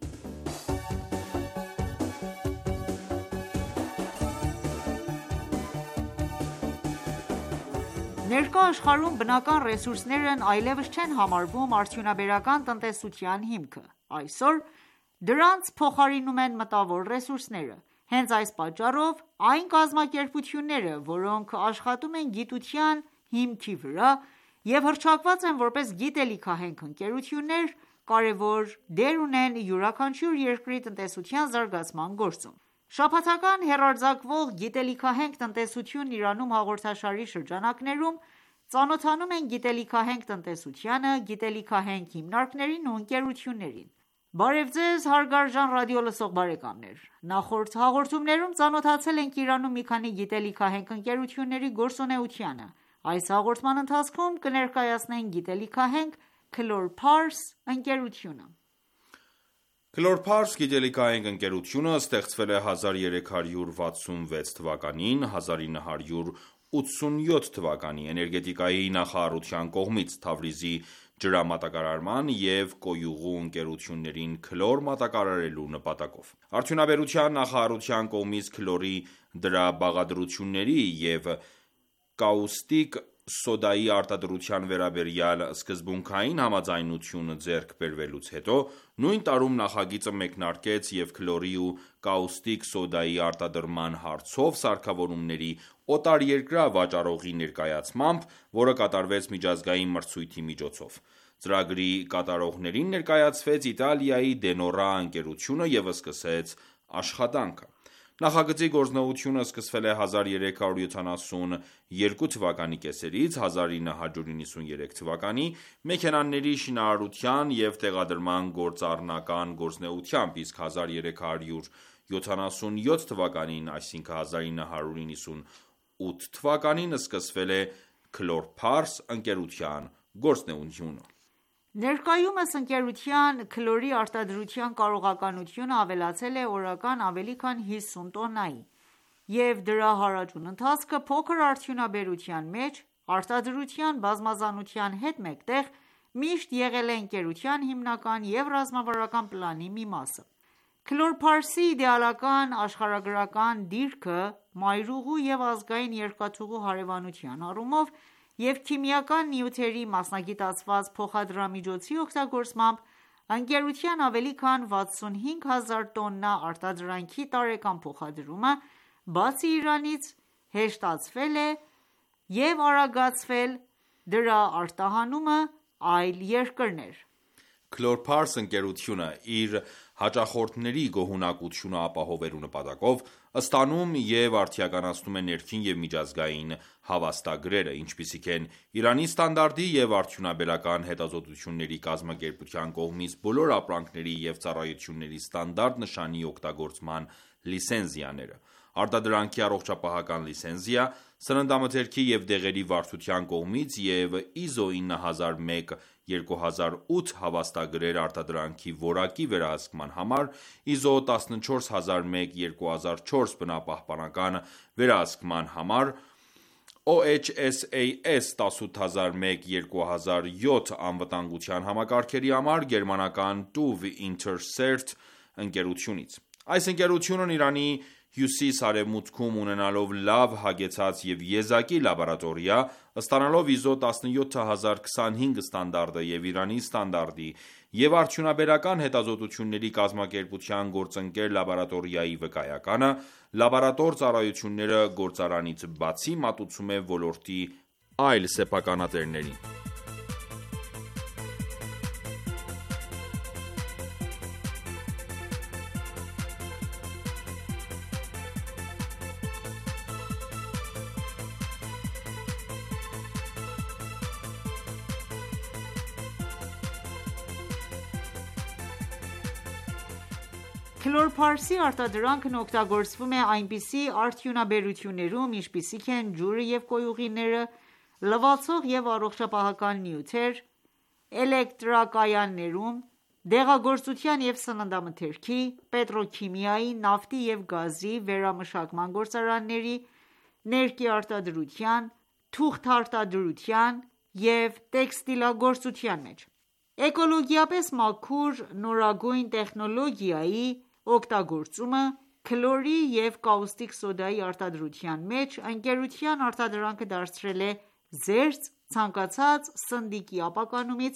Ներկա աշխարհում բնական ռեսուրսներն այլևս չեն համարվում արդյունաբերական տնտեսության հիմքը։ Այսօր դրանց փոխարինում են մտավոր ռեսուրսները։ Հենց այս պատճառով այն կազմակերպությունները, որոնք աշխատում են գիտության հիմքի վրա և հռչակված են որպես գիտելիքահենք ընկերություններ, կարևոր դեր ունեն յուրաքանչյուր երկրի տնտեսության զարգացման գործում։ Շաբաթական հեռարձակվող «Գիտելիքահենք տնտեսությունն Իրանում» հաղորդաշարի շրջանակներում ծանոթանում ենք գիտելիքահենք տնտեսությանը, գիտելիքահենք հիմնարկներին ու ընկերություններին։ Բարև ձեզ հարգարժան ռադիոլսող բարեկամներ։ Նախորդ հաղորդումներում ծանոթացել ենք Իրանում մի քանի գիտելիքահենք ընկերությունների գործունեությանը։ Այս հաղորդման ընթացքում կներկայացնենք գիտելիքահենք Chlorpars ընկերությունը։ Chlorpars գիտելիքահենք ընկերությունը ստեղծվել է հազար երեք հարյուր վաթսունվեց թվականին (հազար ինը հարյուր ութսունյոթ թ.) էներգետիկայի նախարարության կողմից Թավրիզի ջրամատակարարման և կոյուղու ընկերություններին քլոր մատակարարելու նպատակով։ Արդյունաբերության նախարարության կողմից քլորի դրա բաղադրությունների և կաուստիկ սոդայի արտադրության վերաբերյալ սկզբունքային համաձայնություն ձեռք բերվելուց հետո, նույն տարում նախագիծը մեկնարկեց և քլորի ու կաուստիկ սոդայի արտադրման հարցով սարքավորումների օտարերկրյա վաճառողի ներկայացմամբ, որը կատարվեց միջազգային մրցույթի միջոցով։ Ծրագրի կատարողներին ներկայացվեց Իտալիայի De Nora ընկերությունը և սկսեց աշխատանքը։ Նախագծի գործունեությունը սկսվել է հազար երեք հարյուր յոթանասունյոթ թվականի կեսերից, հազար ինը հարյուր նվաթ թվականի մեքենաների շինարարության և տեղադրման գործառնական գործունեությամբ, իսկ հազար երեք հարյուր յոթանասունյոթ թվականին, այսինքն հազար ինը հարյուր նվաթ թվականին սկսվել է Chlorpars ընկերության գործունեությունը։ Ներկայումս ընկերության քլորի արտադրության կարողականությունը ավելացել է օրական ավելի քան հիսուն տոննայի, և դրա հարաճուն ընթացքը փոքր արդյունաբերության մեջ արտադրության բազմազանության հետ մեկտեղ միշտ եղել է ընկերության հիմնական և ռազմավարական պլանի մի մասը։ Chlorpars-ի իդեալական աշխարհագրական դիրքը մայրուղու և ազգային երկաթուղու հարևանության առումով և քիմիական նյութերի մասնագիտացված փոխադրամիջոցի օգտագործմամբ, ընկերության ավելի քան վաթսունհինգ հազար տոննա արտադրանքի տարեկան փոխադրումը, բացի Իրանից, հեշտացվել է և արագացվել դրա արտահանումը այլ երկրներ։ Chlorpars ընկերությունը, իր հաճախորդների գոհունակությունը ապահովելու նպատակով, ստանում և արդիականացնում է ներքին և միջազգային հավաստագրերը, ինչպիսիք են Իրանի ստանդարտի և արդյունաբերական հետազոտությունների կազմակերպության կողմից բոլոր ապրանքների և ծառայությունների ստանդարտ նշանի օգտագործման լիցենզիաները, արտադրանքի առողջապահական լիցենզիա, սննդամթերքի և դեղերի վարդության կողմից և ISO նինը հազար մեկ երկու հազար ութ հավաստագրեր արտադրանքի որակի վերահսկման համար, ISO տասնչորս հազար մեկ երկու հազար չորս բնապահպանական վերահսկման համար, OHSAS տասնութ հազար մեկ երկու հազար յոթ անվտանգության համակարգերի համար գերմանական TÜV Intercert ընկերությունից։ Այս ընկերությունն Իրանի հյուսիս-արևմուտքում ունենալով լավ հագեցած և եզակի լաբորատորիա, ստանալով ISO տասնյոթ հազար քսանհինգ ստանդարտը և Իրանի ստանդարտի և արդյունաբերական հետազոտությունների կազմակերպության գործընկեր լաբորատորիայի վկայականը, լաբորատոր ծառայությունները գործարանից բացի մատուցում է ոլորտի այլ սեփականատերերին։ Chlorpars-ի արտադրանքն օգտագործվում է այնպիսի արդյունաբերություններում, ինչպիսիք են ջուրը և կոյուղիները, լվացող և առողջապահական նյութեր, էլեկտրակայաններում, դեղագործության և սննդամթերքի, պետրոքիմիայի, նավթի և գազի վերամշակման գործարանների, ներկի-արտադրության, թուղթաարտադրության և տեքստիլագործության մեջ։ Էկոլոգիապես մաքուր նորագույն տեխնոլոգիայի օգտագործումը քլորի և կաուստիկ սոդայի արտադրության մեջ ընկերության արտադրանքը դարձրել է զերծ ցանկացած սնդիկի ապականումից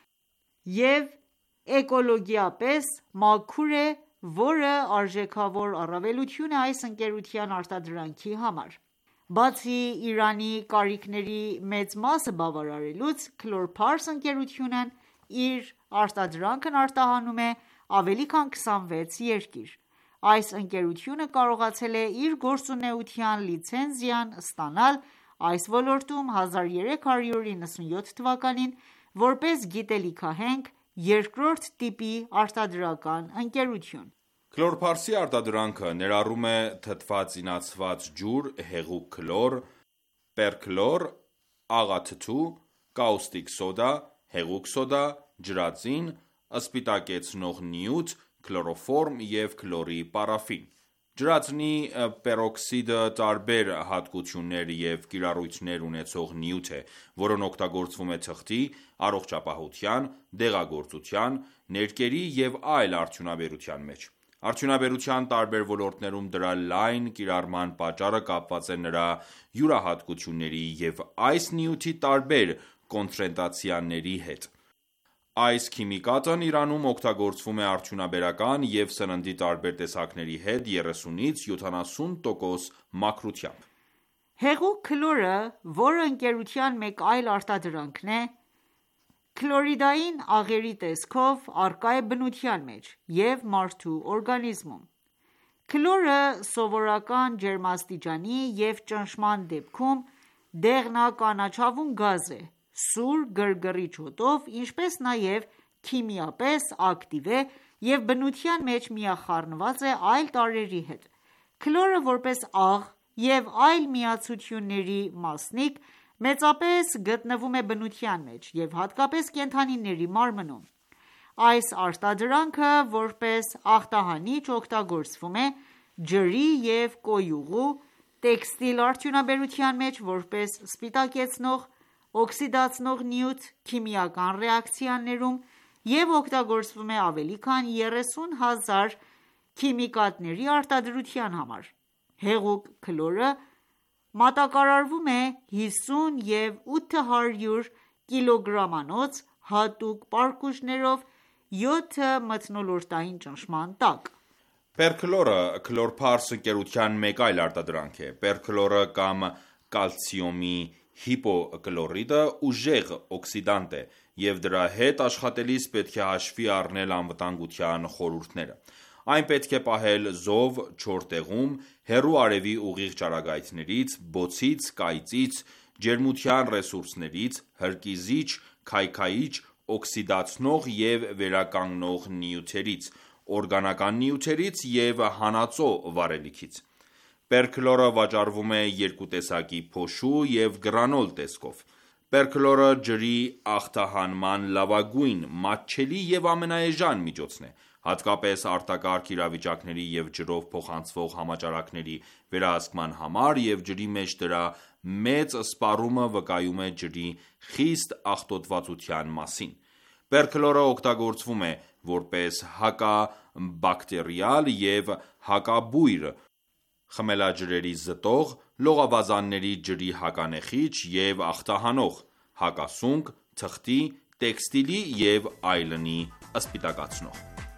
և էկոլոգիապես մաքուր է, որը արժեքավոր առավելություն է այս ընկերության արտադրանքի համար։ Բացի Իրանի կարիքների մեծ մասը բավարարելուց, Chlorpars ընկերությունն իր արտադրանքն արտահանում է ավելի քան քսանվեց երկիր։ Այս ընկերությունը կարողացել է իր գործունեության լիցենզիան ստանալ այս ոլորտում հազար երեք հարյուր նվաթ թվականին, որպես գիտելիքահենք երկրորդ տիպի արտադրական ընկերություն։ Chlorpars-ի արտադրանքը ներառում է թթվածինացված ջուր, հեղուկ քլոր, պերքլոր, աղաթթու, կաուստիկ սոդա, հեղուկ սոդա, ջրածին, սպիտակեցնող նյութ, քլորոֆորմ և քլորի պարաֆին։ Ջրածնի պերօքսիդը տարբեր հատկություններ և կիրառություններ ունեցող նյութ է, որն օգտագործվում է թղթի, առողջապահության, դեղագործության, ներկերի և այլ արդյունաբերության մեջ։ Արդյունաբերության տարբեր ոլորտներում դրա լայն կիրառման պատճառը կապված է նրա յուրահատկությունների և այս նյութի տարբեր կոնցենտրացիաների հետ։ Այս քիմիկատն Իրանում օգտագործվում է արդյունաբերական և սննդի տարբեր տեսակների հետ երեսունից յոթանասուն տոկոս մաքրությամբ։ Հեղուկ քլորը, որը ընկերության մեկ այլ արտադրանքն է, քլորիդային աղերի տեսքով առկա է բնության մեջ և մարդու օրգանիզմում։ Քլորը սովորական ջերմաստիճանի և ճնշման դեպքում դեղնականաչավուն գազ է, սուր գրգռիչ հոտով, ինչպես նաև քիմիապես ակտիվ է և բնության մեջ միախառնված է այլ տարրերի հետ: Քլորը, որպես աղ և այլ միացությունների մասնիկ, մեծապես գտնվում է բնության մեջ և հատկապես կենդանիների մարմնում: Այս արտադրանքը, որպես ախտահանիչ, օգտագործվում է ջրի և կոյուղու, տեքստիլ արդյունաբերության մեջ որպես սպիտակեցնող, օքսիդացնող նյութ քիմիական ռեակցիաներում և օգտագործվում է ավելի քան երեսուն հազար քիմիկատների արտադրության համար: Հեղուկ քլորը մատակարարվում է հիսուն և ութ հարյուր կգ-անոց հատուկ պարկուժներով յոթ մթնոլորտային ճնշման տակ: Պերքլորը քլորփարս ընկերության մեկ այլ արտադրանք է: Պերքլորը կամ կալցիումի հիպոկլորիտը ուժեղ օքսիդանտ է և դրա հետ աշխատելիս պետք է հաշվի առնել անվտանգության խորհուրդները: Այն պետք է պահել զով, չոր տեղում, հեռու արևի ուղիղ ճառագայթներից, բոցից, կայծից, ջերմության ռեսուրսներից, հրկիզիչ, քայքայիչ, օքսիդացնող և վերականգնող նյութերից, օրգանական նյութերից և հանածո վառելիքից: Պերքլորը վաճառվում է երկու տեսակի փոշու և գրանոլ տեսքով: Պերքլորը ջրի ախտահանման լավագույն, մատչելի և ամենաէժան միջոցն է: Հատկապես արտակարգ իրավիճակների և ջրով փոխանցվող համաճարակների վերահսկման համար և ջրի մեջ դրա մեծ սպառումը վկայում է ջրի խիստ աղտոտվածության մասին: Պերքլորը օգտագործվում է որպես հակաբակտերիալ և հակաբույր խմելաջրերի զտող, լողավազանների ջրի հականեխիչ և ախտահանող, հակասունկ, թղթի, տեքստիլի և այլնի սպիտակացնող: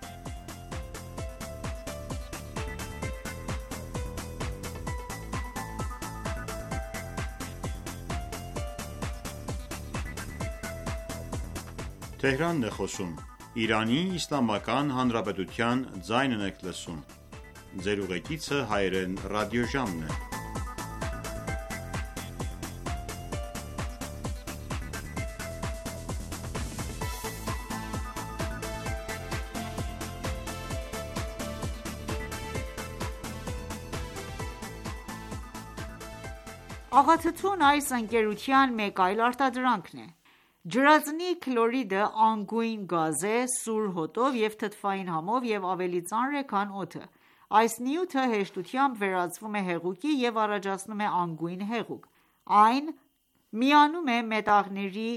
Աղաթթուն այս ընկերության մեկ այլ արտադրանքն է: Ջրածնի քլորիդը անգույն գազ է սուր հոտով և թթվային համով և ավելի ծանր է, քան օդը: Այս նյութը հեշտությամբ վերածվում է հեղուկի և առաջացնում է անգույն հեղուկ: Այն միանում է մետաղների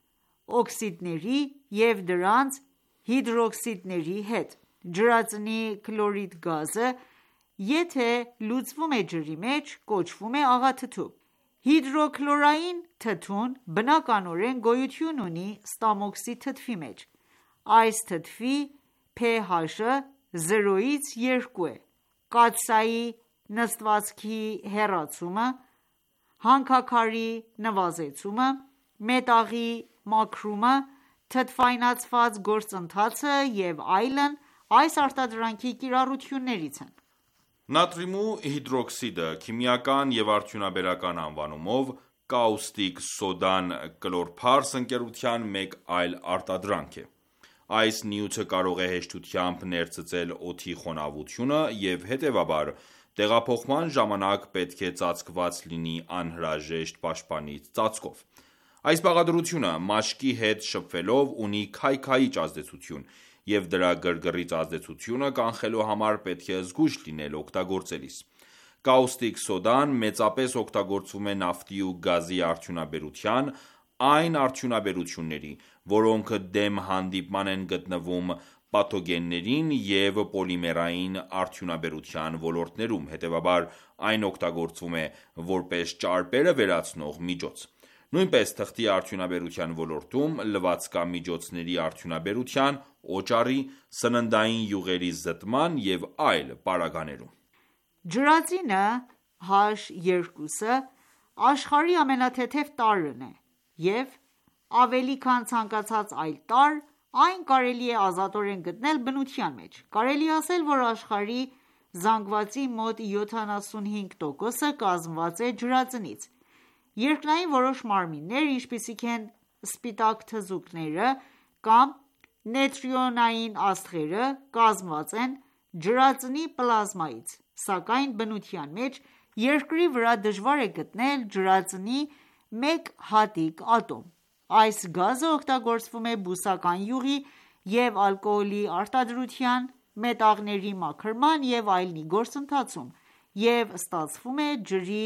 օքսիդների և դրանց հիդրօքսիդների հետ: Ջրածնի քլորիդ գազը, եթե լուծվում է ջրի մեջ, կոչվում է աղաթթու: Հիդրոքլորային թթուն բնականորեն գոյություն ունի ստամոքսի թթվի մեջ: Այս թթվի pH-ը զրոյից երկու է: Կաթսայի նստվածքի հեռացումը, հանքաքարի նվազեցումը, մետաղի մաքրումը, թթվայնացված գործընթացը և այլն այս արտադրանքի կիրառություններից են: Նատրիումի հիդրօքսիդը, քիմիական և արդյունաբերական անվանումով կաուստիկ սոդան, կլորփարս ընկերության մեկ այլ արտադրանք է: Այս նյութը կարող է հեշտությամբ ներծծել օդի խոնավությունը և հետևաբար, տեղափոխման ժամանակ պետք է ծածկված լինի անհրաժեշտ պաշտպանիչ ծածկով: Այս բաղադրությունը, մաշկի հետ շփվելով, ունի քայքայիչ ազդեցություն և դրա գրգռիչ ազդեցությունը կանխելու համար պետք է զգույշ լինել օգտագործելիս: Կաուստիկ սոդան մեծապես օգտագործվում է նավթի ու գազի արդյունաբերության այն արդյունաբերությունների, որոնք դեմ հանդիպման են գտնվում պաթոգեններին և պոլիմերային արդյունաբերության ոլորտներում, հետևաբար այն օգտագործվում է որպես ճարպերը վերացնող միջոց: Նույնպես թղթի արդյունաբերության ոլորտում, լվացքամիջոցների արդյունաբերության, օճառի, սննդային յուղերի զտման և այլ պարագաներում: Ջրածինը H երկուսը աշխարհի ամենաթեթև տարրն է և ավելի քան ցանկացած այլ տարր, այն կարելի է ազատորեն գտնել բնության մեջ: Կարելի է ասել, որ աշխարհի Զանգվածի մոտ յոթանասունհինգ տոկոսը կազմված է ջրածնից: Երկնային որոշ մարմիններ, ինչպիսիք են սպիտակ թզուկները կամ նեյտրինոային աստղերը, կազմված են ջրածնի պլազմայից, սակայն բնության մեջ Երկրի վրա դժվար է գտնել ջրածնի մեկ հատիկ ատոմ: Այս գազը օգտագործվում է բուսական յուղի և ալկոհոլի արտադրության, մետաղների մաքրման և այլնի գործընթացում և ստացվում է ջրի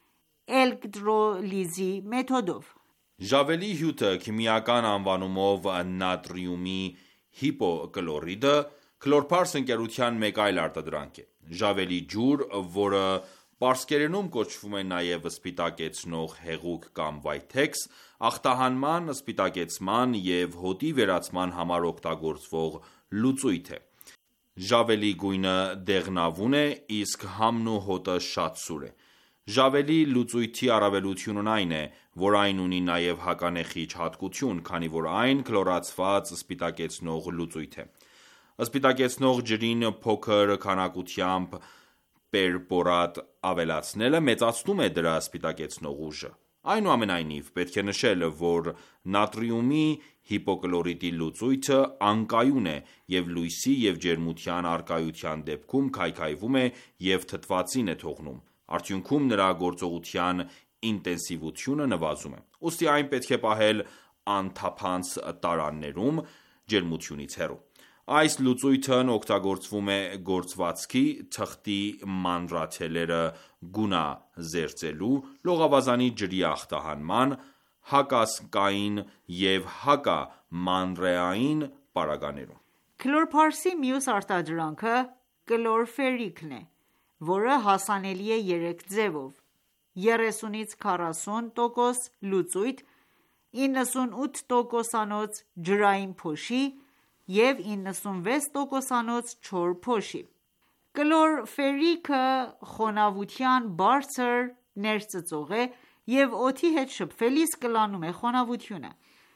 էլեկտրոլիզի մեթոդով: Ժավելի հյութը, քիմիական անվանումով նատրիումի հիպոկլորիդը, քլորփարս ընկերության մեկ այլ արտադրանք է: Ժավելի ջուր, որը պարսկերենում կոչվում է նաև սպիտակեցնող հեղուկ կամ վայթեքս, ախտահանման, սպիտակեցման և հոտի վերացման համար օգտագործվող լուծույթ է: Ժավելի գույնը դեղնավուն է, իսկ համն ու հոտը շատ սուր է: Ժավելի լուծույթի առավելությունն այն է, որ այն ունի նաև հականեխիչ հատկություն, քանի որ այն քլորացված սպիտակեցնող լուծույթ է: Սպիտակեցնող ջրին փոքր քանակությամբ պերբորատ ավելացնելը մեծացնում է դրա սպիտակեցնող ուժը: Այնուամենայնիվ, պետք է նշել, որ նատրիումի հիպոկլորիտի լուծույթը անկայուն է և լույսի և ջերմության առկայության դեպքում քայքայվում է և թթվածին է թողնում: Արդյունքում նրա գործողության ինտենսիվությունը նվազում է: Ուստի այն պետք է պահել անթափանց տարաներում, ջերմությունից հեռու: Այս լուծույթն օգտագործվում է գործվածքի, թղթի մանրաթելերը գունազերծելու, լողավազանի ջրի ախտահանման, հակասկային և հակամանրէային պարագաներում: Քլորփարսի մյուս արտադրանքը կլորֆերիկն է, որը հասանելի է երեք ձևով՝ երեսունից քառասուն տոկոս լուծույթ, իննսունութ տոկոսանոց ջրային փոշի և իննսունվեց տոկոսանոց չոր փոշի: Կլորֆերիկը խոնավության բարձր ներծծող է և օդի հետ շփվելիս կլանում է խոնավությունը: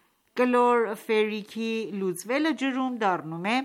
Կլորֆերիկի լուծվելը ջրում դառնում է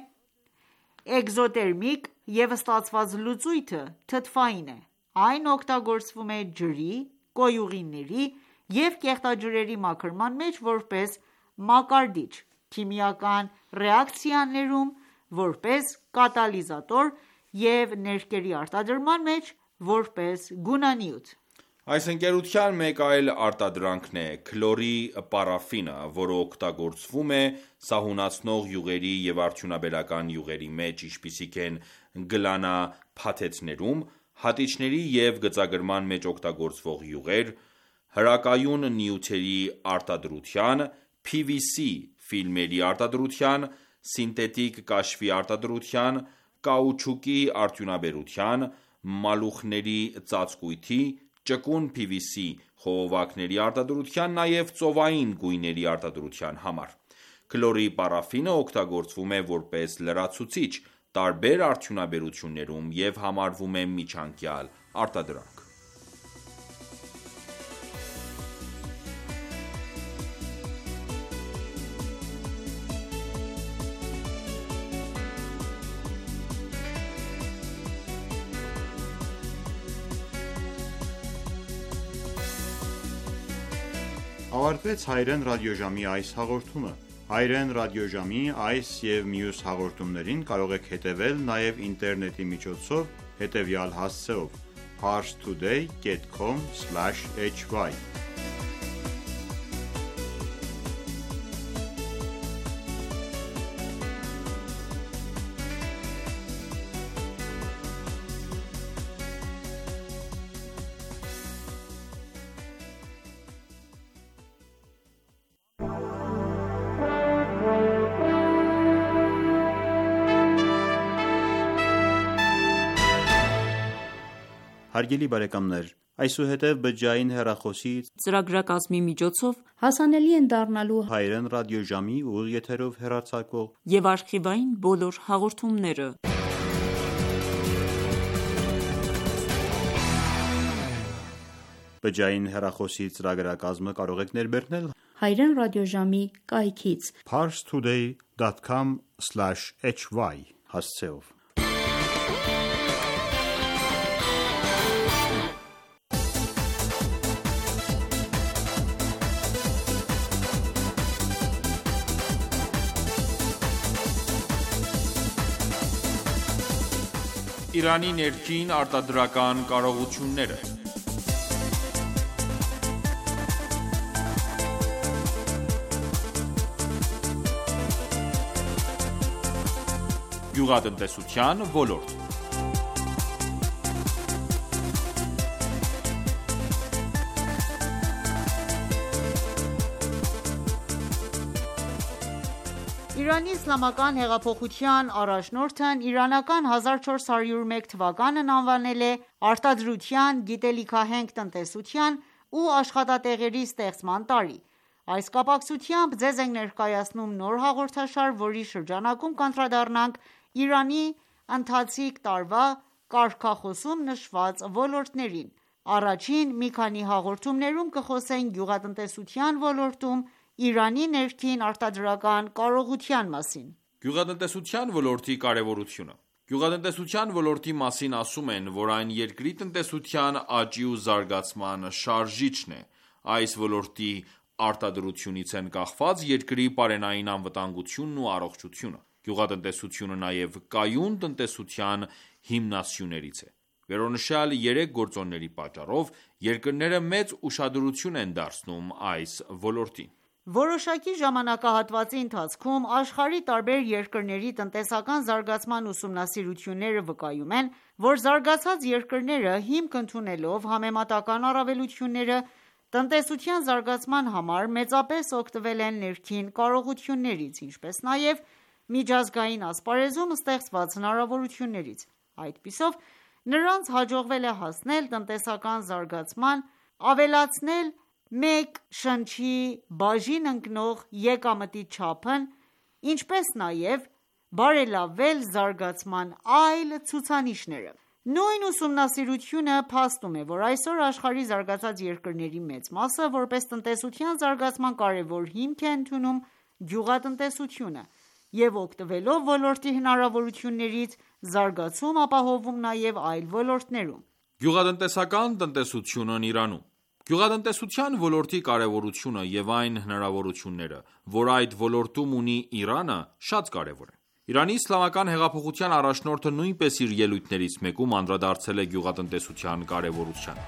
էկզոտերմիկ և ստացված լուծույթը թթվային է: Այն օգտագործվում է ջրի, կոյուղիների և կեղտաջրերի մաքրման մեջ որպես մակարդիչ, քիմիական ռեակցիաներում որպես կատալիզատոր և ներկերի արտադրման մեջ որպես գունանյութ: Այս ընկերության մեկ այլ արտադրանքն է քլորի պարաֆինը, որը օգտագործվում է սահունացնող յուղերի և արդյունաբերական յուղերի մեջ, ինչպիսիք են գլանափաթեթներում, հատիչների և գծագրման մեջ օգտագործվող յուղեր, հրակայուն նյութերի արտադրության, PVC ֆիլմերի արտադրության, սինթետիկ կաշվի արտադրության, կաուչուկի արդյունաբերության, մալուխների ծածկույթի, ճկուն PVC խողովակների արտադրության, նաև ծովային գույների արտադրության համար: Քլորի պարաֆինը օգտագործվում է որպես լրացուցիչ տարբեր արդյունաբերություններում և համարվում է միջանկյալ արտադրանք: Ավարտվեց հայրեն ռադիոժամի այս հաղորդումը: Հայրեն ռադիոժամի այս և մյուս հաղորդումներին կարող եք հետևել նաև ինտերնետի միջոցով հետևյալ հասցեով՝ parstoday dot com slash h y Հարգելի բարեկամներ, այսուհետև բջջային հեռախոսի ծրագրակազմի միջոցով հասանելի են դառնալու հայրեն ռադիոժամի ուղիղ եթերով հեռարձակվող և արխիվային բոլոր հաղորդումները: Բջջային հեռախոսի ծրագրակազմը կարող եք ներբեռնել հայրեն ռադիոժամի կայքից parstoday dot com slash h y հասցեով: Իրանի ներքին արտադրական կարողությունները։ Գյուղատնտեսության ոլորտ։ Իրանի իսլամական հեղափոխության առաջնորդն իրանական հազար չորս հարյուր ու մեկ թվականն անվանել է «Արտադրության, գիտելիքահենք տնտեսության ու աշխատատեղերի ստեղծման տարի»։ Այս կապակցությամբ ձեզ ենք ներկայացնում նոր հաղորդաշար, որի շրջանակում կանդրադառնանք Իրանի ընթացիկ տարվա կարգախոսում նշված ոլորտներին։ Առաջին մի քանի հաղորդումներում կխոսենք գյուղատնտեսության ոլորտում Իրանի ներքին արտադրական կարողության մասին։ Գյուղատնտեսության ոլորտի կարևորությունը։ Գյուղատնտեսության ոլորտի մասին ասում են, որ այն երկրի տնտեսության աճի ու զարգացման շարժիչն է։ Այս ոլորտի արտադրությունից են կախված երկրի պարենային անվտանգությունն ու առողջությունը։ Գյուղատնտեսությունը նաև կայուն տնտեսության հիմնասյուներից է։ Վերոնշյալ երեք գործոնների պատճառով երկրները մեծ ուշադրություն են դարձնում այս ոլորտին։ Որոշակի ժամանակահատվածի ընթացքում աշխարհի տարբեր երկրների տնտեսական զարգացման ուսումնասիրությունները վկայում են, որ զարգացած երկրները հիմք ընդունելով համեմատական առավելությունները տնտեսության զարգացման համար մեծապես օգտվել են ներքին կարողություններից, ինչպես նաև միջազգային ասպարեզում ստեղծված հնարավորություններից։ Այդպիսով նրանց հաջողվել է հասնել տնտեսական զարգացման, ավելացնել մեկ շնչի բաժին ընկնող եկամտի չափն, ինչպես նաև բարելավել զարգացման այլ ցուցանիշները։ Նույն ուսումնասիրությունը փաստում է, որ այսօր աշխարհի զարգացած երկրների մեծ մասը, որպես տնտեսության զարգացման կարևոր հիմք է ընդունում գյուղատնտեսությունը և օգտվելով ոլորտի հնարավորություններից, զարգացում ապահովում նաև այլ ոլորտներում։ Գյուղատնտեսական տնտեսությունն Իրանում։ Գյուղատնտեսության ոլորտի կարևորությունը և այն հնարավորությունները, որ այդ ոլորտում ունի Իրանը, շատ կարևոր է։ Իրանի իսլամական հեղափոխության առաջնորդը նույնպես իր ելույթներից մեկում անդրադարձել է գյուղատնտեսության կարևորությանը։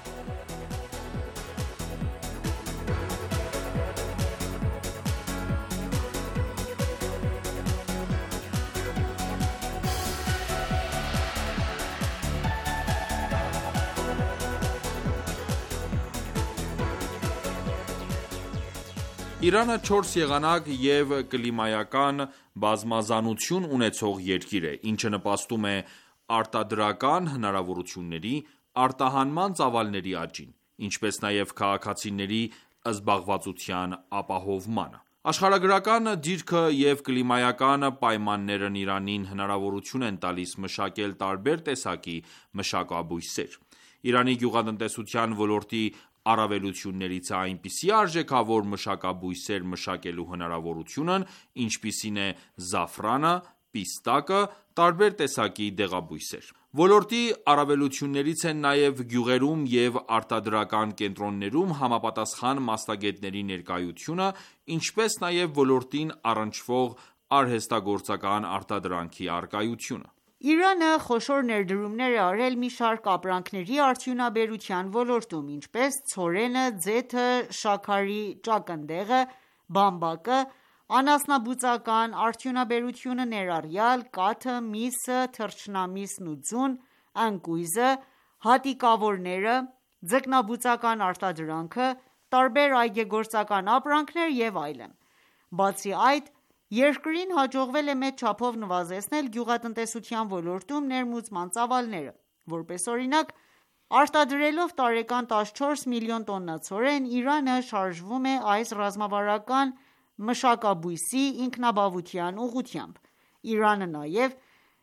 Իրանը չորս եղանակ և կլիմայական բազմազանություն ունեցող երկիր է, ինչը նպաստում է արտադրական հնարավորությունների, արտահանման ծավալների աճին, ինչպես նաև քաղաքացիների զբաղվածության ապահովմանը։ Աշխարհագրական դիրքը և կլիմայական պայմաններն Իրանին հնարավորություն են տալիս մշակել տարբեր տեսակի մշակաբույսեր։ Իրանի գյուղատնտեսության ոլորտի առավելություններից է այնպիսի արժեքավոր մշակաբույսեր մշակելու հնարավորությունն, ինչպիսին է զաֆրանը, պիստակը, տարբեր տեսակի դեղաբույսեր։ Ոլորտի առավելություններից են նաև գյուղերում և արտադրական կենտրոններում համապատասխան մասնագետների ներկայությունը, ինչպես նաև ոլորտին առնչվող արհեստագործական արտադրանքի առկայությունը։ Իրանը խոշոր ներդրումներ է արել մի շարք ապրանքների արդյունաբերության ոլորտում, ինչպես ցորենը, ձեթը, շաքարի ճակնդեղը, բամբակը, անասնաբուծական արդյունաբերությունը ներառյալ կաթը, միսը, թռչնամիսն ու ձուն, ընկույզը, հատիկավորները, ձկնաբուծական արտադրանքը, տարբեր այգեգործական ապրանքներ և այլն։ Բացի այդ, երկրին հաջողվել է մեծ չափով նվազեցնել գյուղատնտեսության ոլորտում ներմուծման ծավալները։ Որպես օրինակ, արտադրելով տարեկան տասնչորս միլիոն տոննա ցորեն, Իրանը շարժվում է այս ռազմավարական մշակաբույսի ինքնաբավության ուղղությամբ։ Իրանը նաև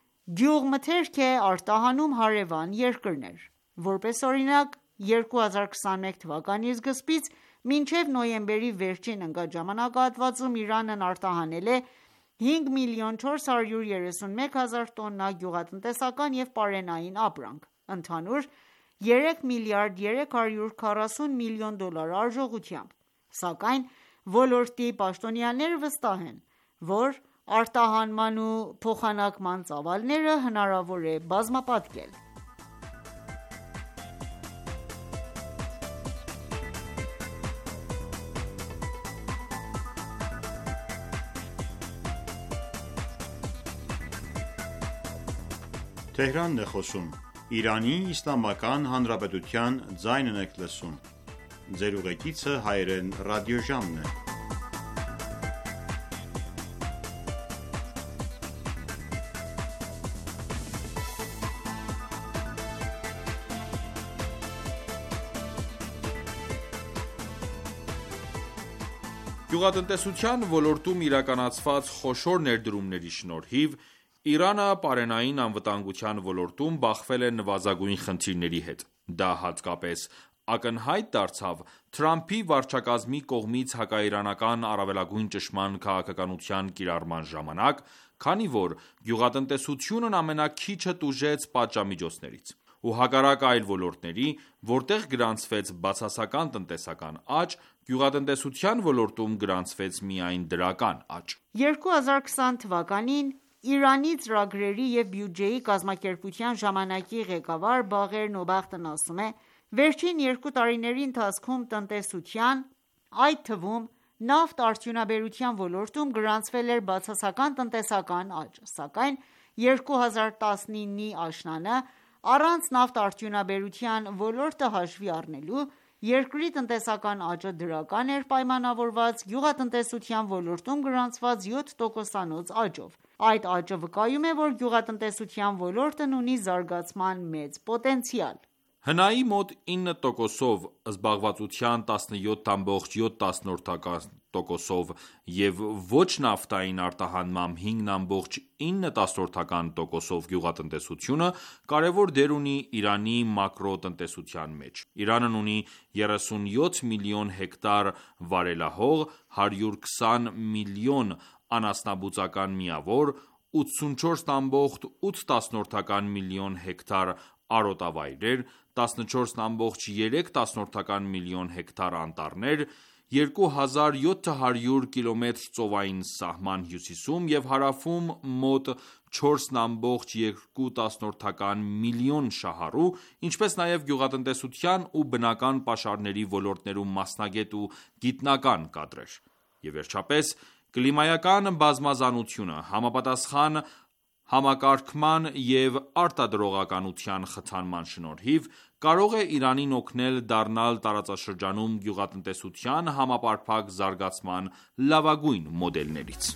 գյուղմթերք է արտահանում հարևան երկրներ։ Որպես օրինակ, երկու հազար քսաներեք թվականի սկզբից մինչև նոյեմբերի վերջին ընկած ժամանակահատվածում Իրանն արտահանել է հինգ միլիոն չորս հարյուր երեսունմեկ հազար տոննա գյուղատնտեսական և պարենային ապրանք, ընդհանուր երեք միլիարդ երեք հարյուր քառասուն միլիոն դոլար արժողությամբ։ Սակայն ոլորտի պաշտոնյաները վստահ են, որ արտահանման ու փոխանակման ծավալները հնարավոր է բազմապատկել։ Գյուղատնտեսության ոլորտում իրականացված խոշոր ներդրումների շնորհիվ Իրանը պարենային անվտանգության ոլորտում բախվել է նվազագույն խնդիրների հետ: Դա հատկապես ակնհայտ դարձավ Թրամփի վարչակազմի կողմից հակաիրանական առավելագույն ճնշման քաղաքականության կիրառման ժամանակ, քանի որ գյուղատնտեսությունն ամենաքիչը տուժեց պատժամիջոցներից: Ու հակառակ այլ ոլորտների, որտեղ գրանցվեց բացասական տնտեսական աճ, գյուղատնտեսության ոլորտում գրանցվեց միայն դրական աճ: երկու հազար քսան թվականին Իրանի ծրագրերի և բյուջեի կազմակերպության ժամանակի ղեկավար Բաղեր Նոբախտն ասում է. «Վերջին երկու տարիների ընթացքում տնտեսության, այդ թվում նավթարդյունաբերության ոլորտում գրանցվել էր բացասական տնտեսական աճ, սակայն երկու հազար տասնինի աշնանը, առանց նավթարդյունաբերության ոլորտը հաշվի առնելու, երկրի տնտեսական աճը դրական էր պայմանավորված գյուղատնտեսության ոլորտում գրանցված յոթ տոկոսանոց աճով: Այդ աճը վկայում է, որ գյուղատնտեսության ոլորտն ունի զարգացման մեծ պոտենցիալ»: Հնայի մոտ ինը տոկոսով, զբաղվածության տասնյոթ ջիրոց յոթ տոկոսով և ոչ նավթային արտահանմամբ հինգ տասնինը տոկոսով գյուղատնտեսությունը կարևոր դեր ունի Իրանի մակրոտնտեսության մեջ: Իրանն ունի երեսունյոթ միլիոն հեկտար վարելահող, հարյուր քսան միլիոն անասնաբուծական միավոր, ութսունչորս ութ միլիոն հեկտար արոտավայրեր, տասնչորս երեք միլիոն հեկտար անտառներ, երկու հազար յոթ հարյուր կիլոմետր ծովային սահման հյուսիսում և հարավում մոտ չորս երկու միլիոն շահառու, ինչպես նաև գյուղատնտեսության ու բնական պաշարների ոլորտներում մասնագետ ու գիտնական կադրեր: Եվ վերջապես, կլիմայական բազմազանությունը, համապատասխան համակարգման և արտադրողականության խթանման շնորհիվ, կարող է Իրանին օգնել դառնալ տարածաշրջանում գյուղատնտեսության համապարփակ զարգացման լավագույն մոդելներից: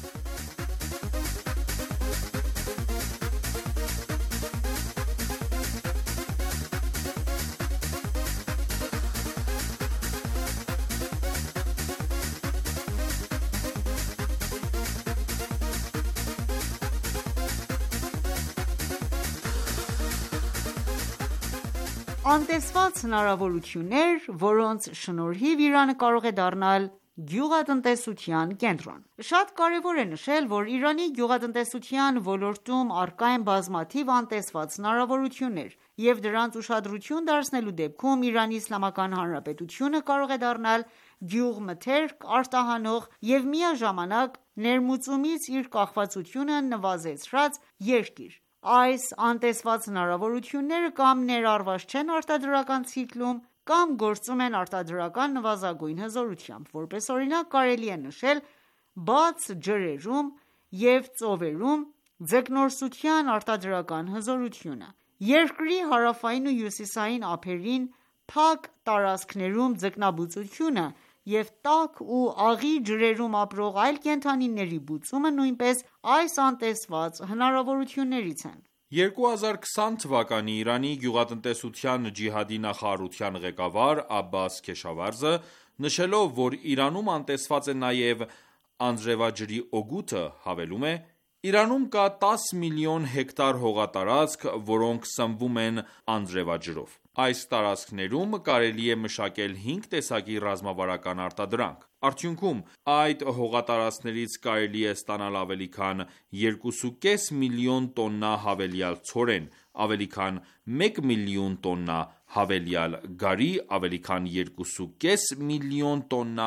Անտեսված հնարավորություններ, որոնց շնորհիվ Իրանը կարող է դառնալ գյուղատնտեսության կենտրոն: Շատ կարևոր է նշել, որ Իրանի գյուղատնտեսության ոլորտում առկա են բազմաթիվ անտեսված հնարավորություններ, և դրանց ուշադրություն դարձնելու դեպքում Իրանի Իսլամական Հանրապետությունը կարող է դառնալ գյուղմթերք արտահանող և միաժամանակ ներմուծումից իր կախվածությունը նվազեցրած երկիր: Այս անտեսված հնարավորությունները կամ ներառված չեն արտադրական ցիկլում, կամ գործում են արտադրական նվազագույն հզորությամբ: Որպես օրինակ, կարելի է նշել բաց ջրերում և ծովերում ձկնորսության արտադրական հզորությունը, երկրի հարավային ու հյուսիսային ափերին փակ տարածքներում ձկնաբուծությունը և տաք ու աղի ջրերում ապրող այլ կենդանիների բուծումը նույնպես այս անտեսված հնարավորություններից են: երկու հազար քսան թվականի Իրանի գյուղատնտեսության ջիհադի նախարարության ղեկավար Աբբաս Քեշավարզը նշելով, որ Իրանում անտեսված է նաև անձրևաջրի օգուտը, հավելում է. «Իրանում կա տաս միլիոն հեկտար հողատարածք, որոնք սնվում են անձրևաջրով: Այս տարածքներում կարելի է մշակել հինգ տեսակի ռազմավարական արտադրանք: Արդյունքում, այդ հողատարածքներից կարելի է ստանալ ավելի քան երկուսուկես միլիոն տոննա հավելյալ ցորեն, ավելի քան մեկ միլիոն տոննա հավելյալ գարի, ավելի քան երկուսուկես միլիոն տոննա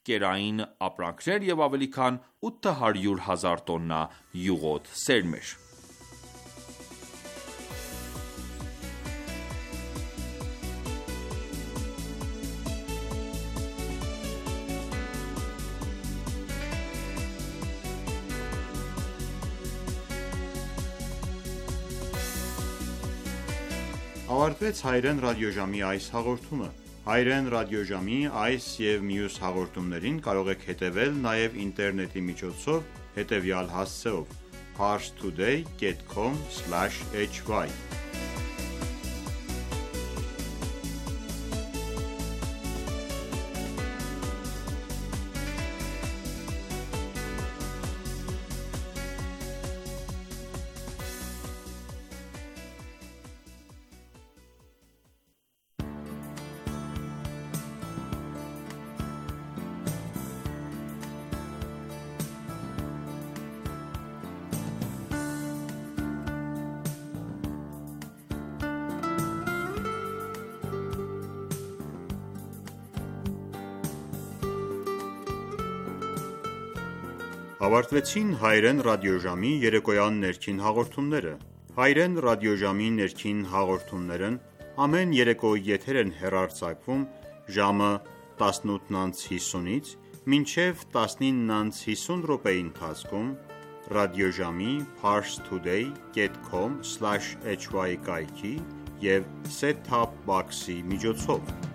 կերային ապրանքներ և ավելի քան ութ հարյուր հազար տոննա յուղոտ սերմեր։ Ավարտվեց հայերեն ռադիոժամի այս հաղորդումը։ Հայերեն ռադիոժամի այս և մյուս հաղորդումներին կարող եք հետևել նաև ինտերնետի միջոցով հետևյալ հասցեով՝ parstoday dot com slash h y Ավարտվեցին հայերեն ռադիոժամի երեկոյան ներքին հաղորդումները։ Հայերեն ռադիոժամի ներքին հաղորդումներն ամեն երեկո եթեր են հեռարձակվում ժամը տասնութ անց հիսունից մինչև տասնինը անց հիսուն րոպեի ընթացքում ռադիոժամի parstoday dot com slash h y կայքի և set top box-ի միջոցով։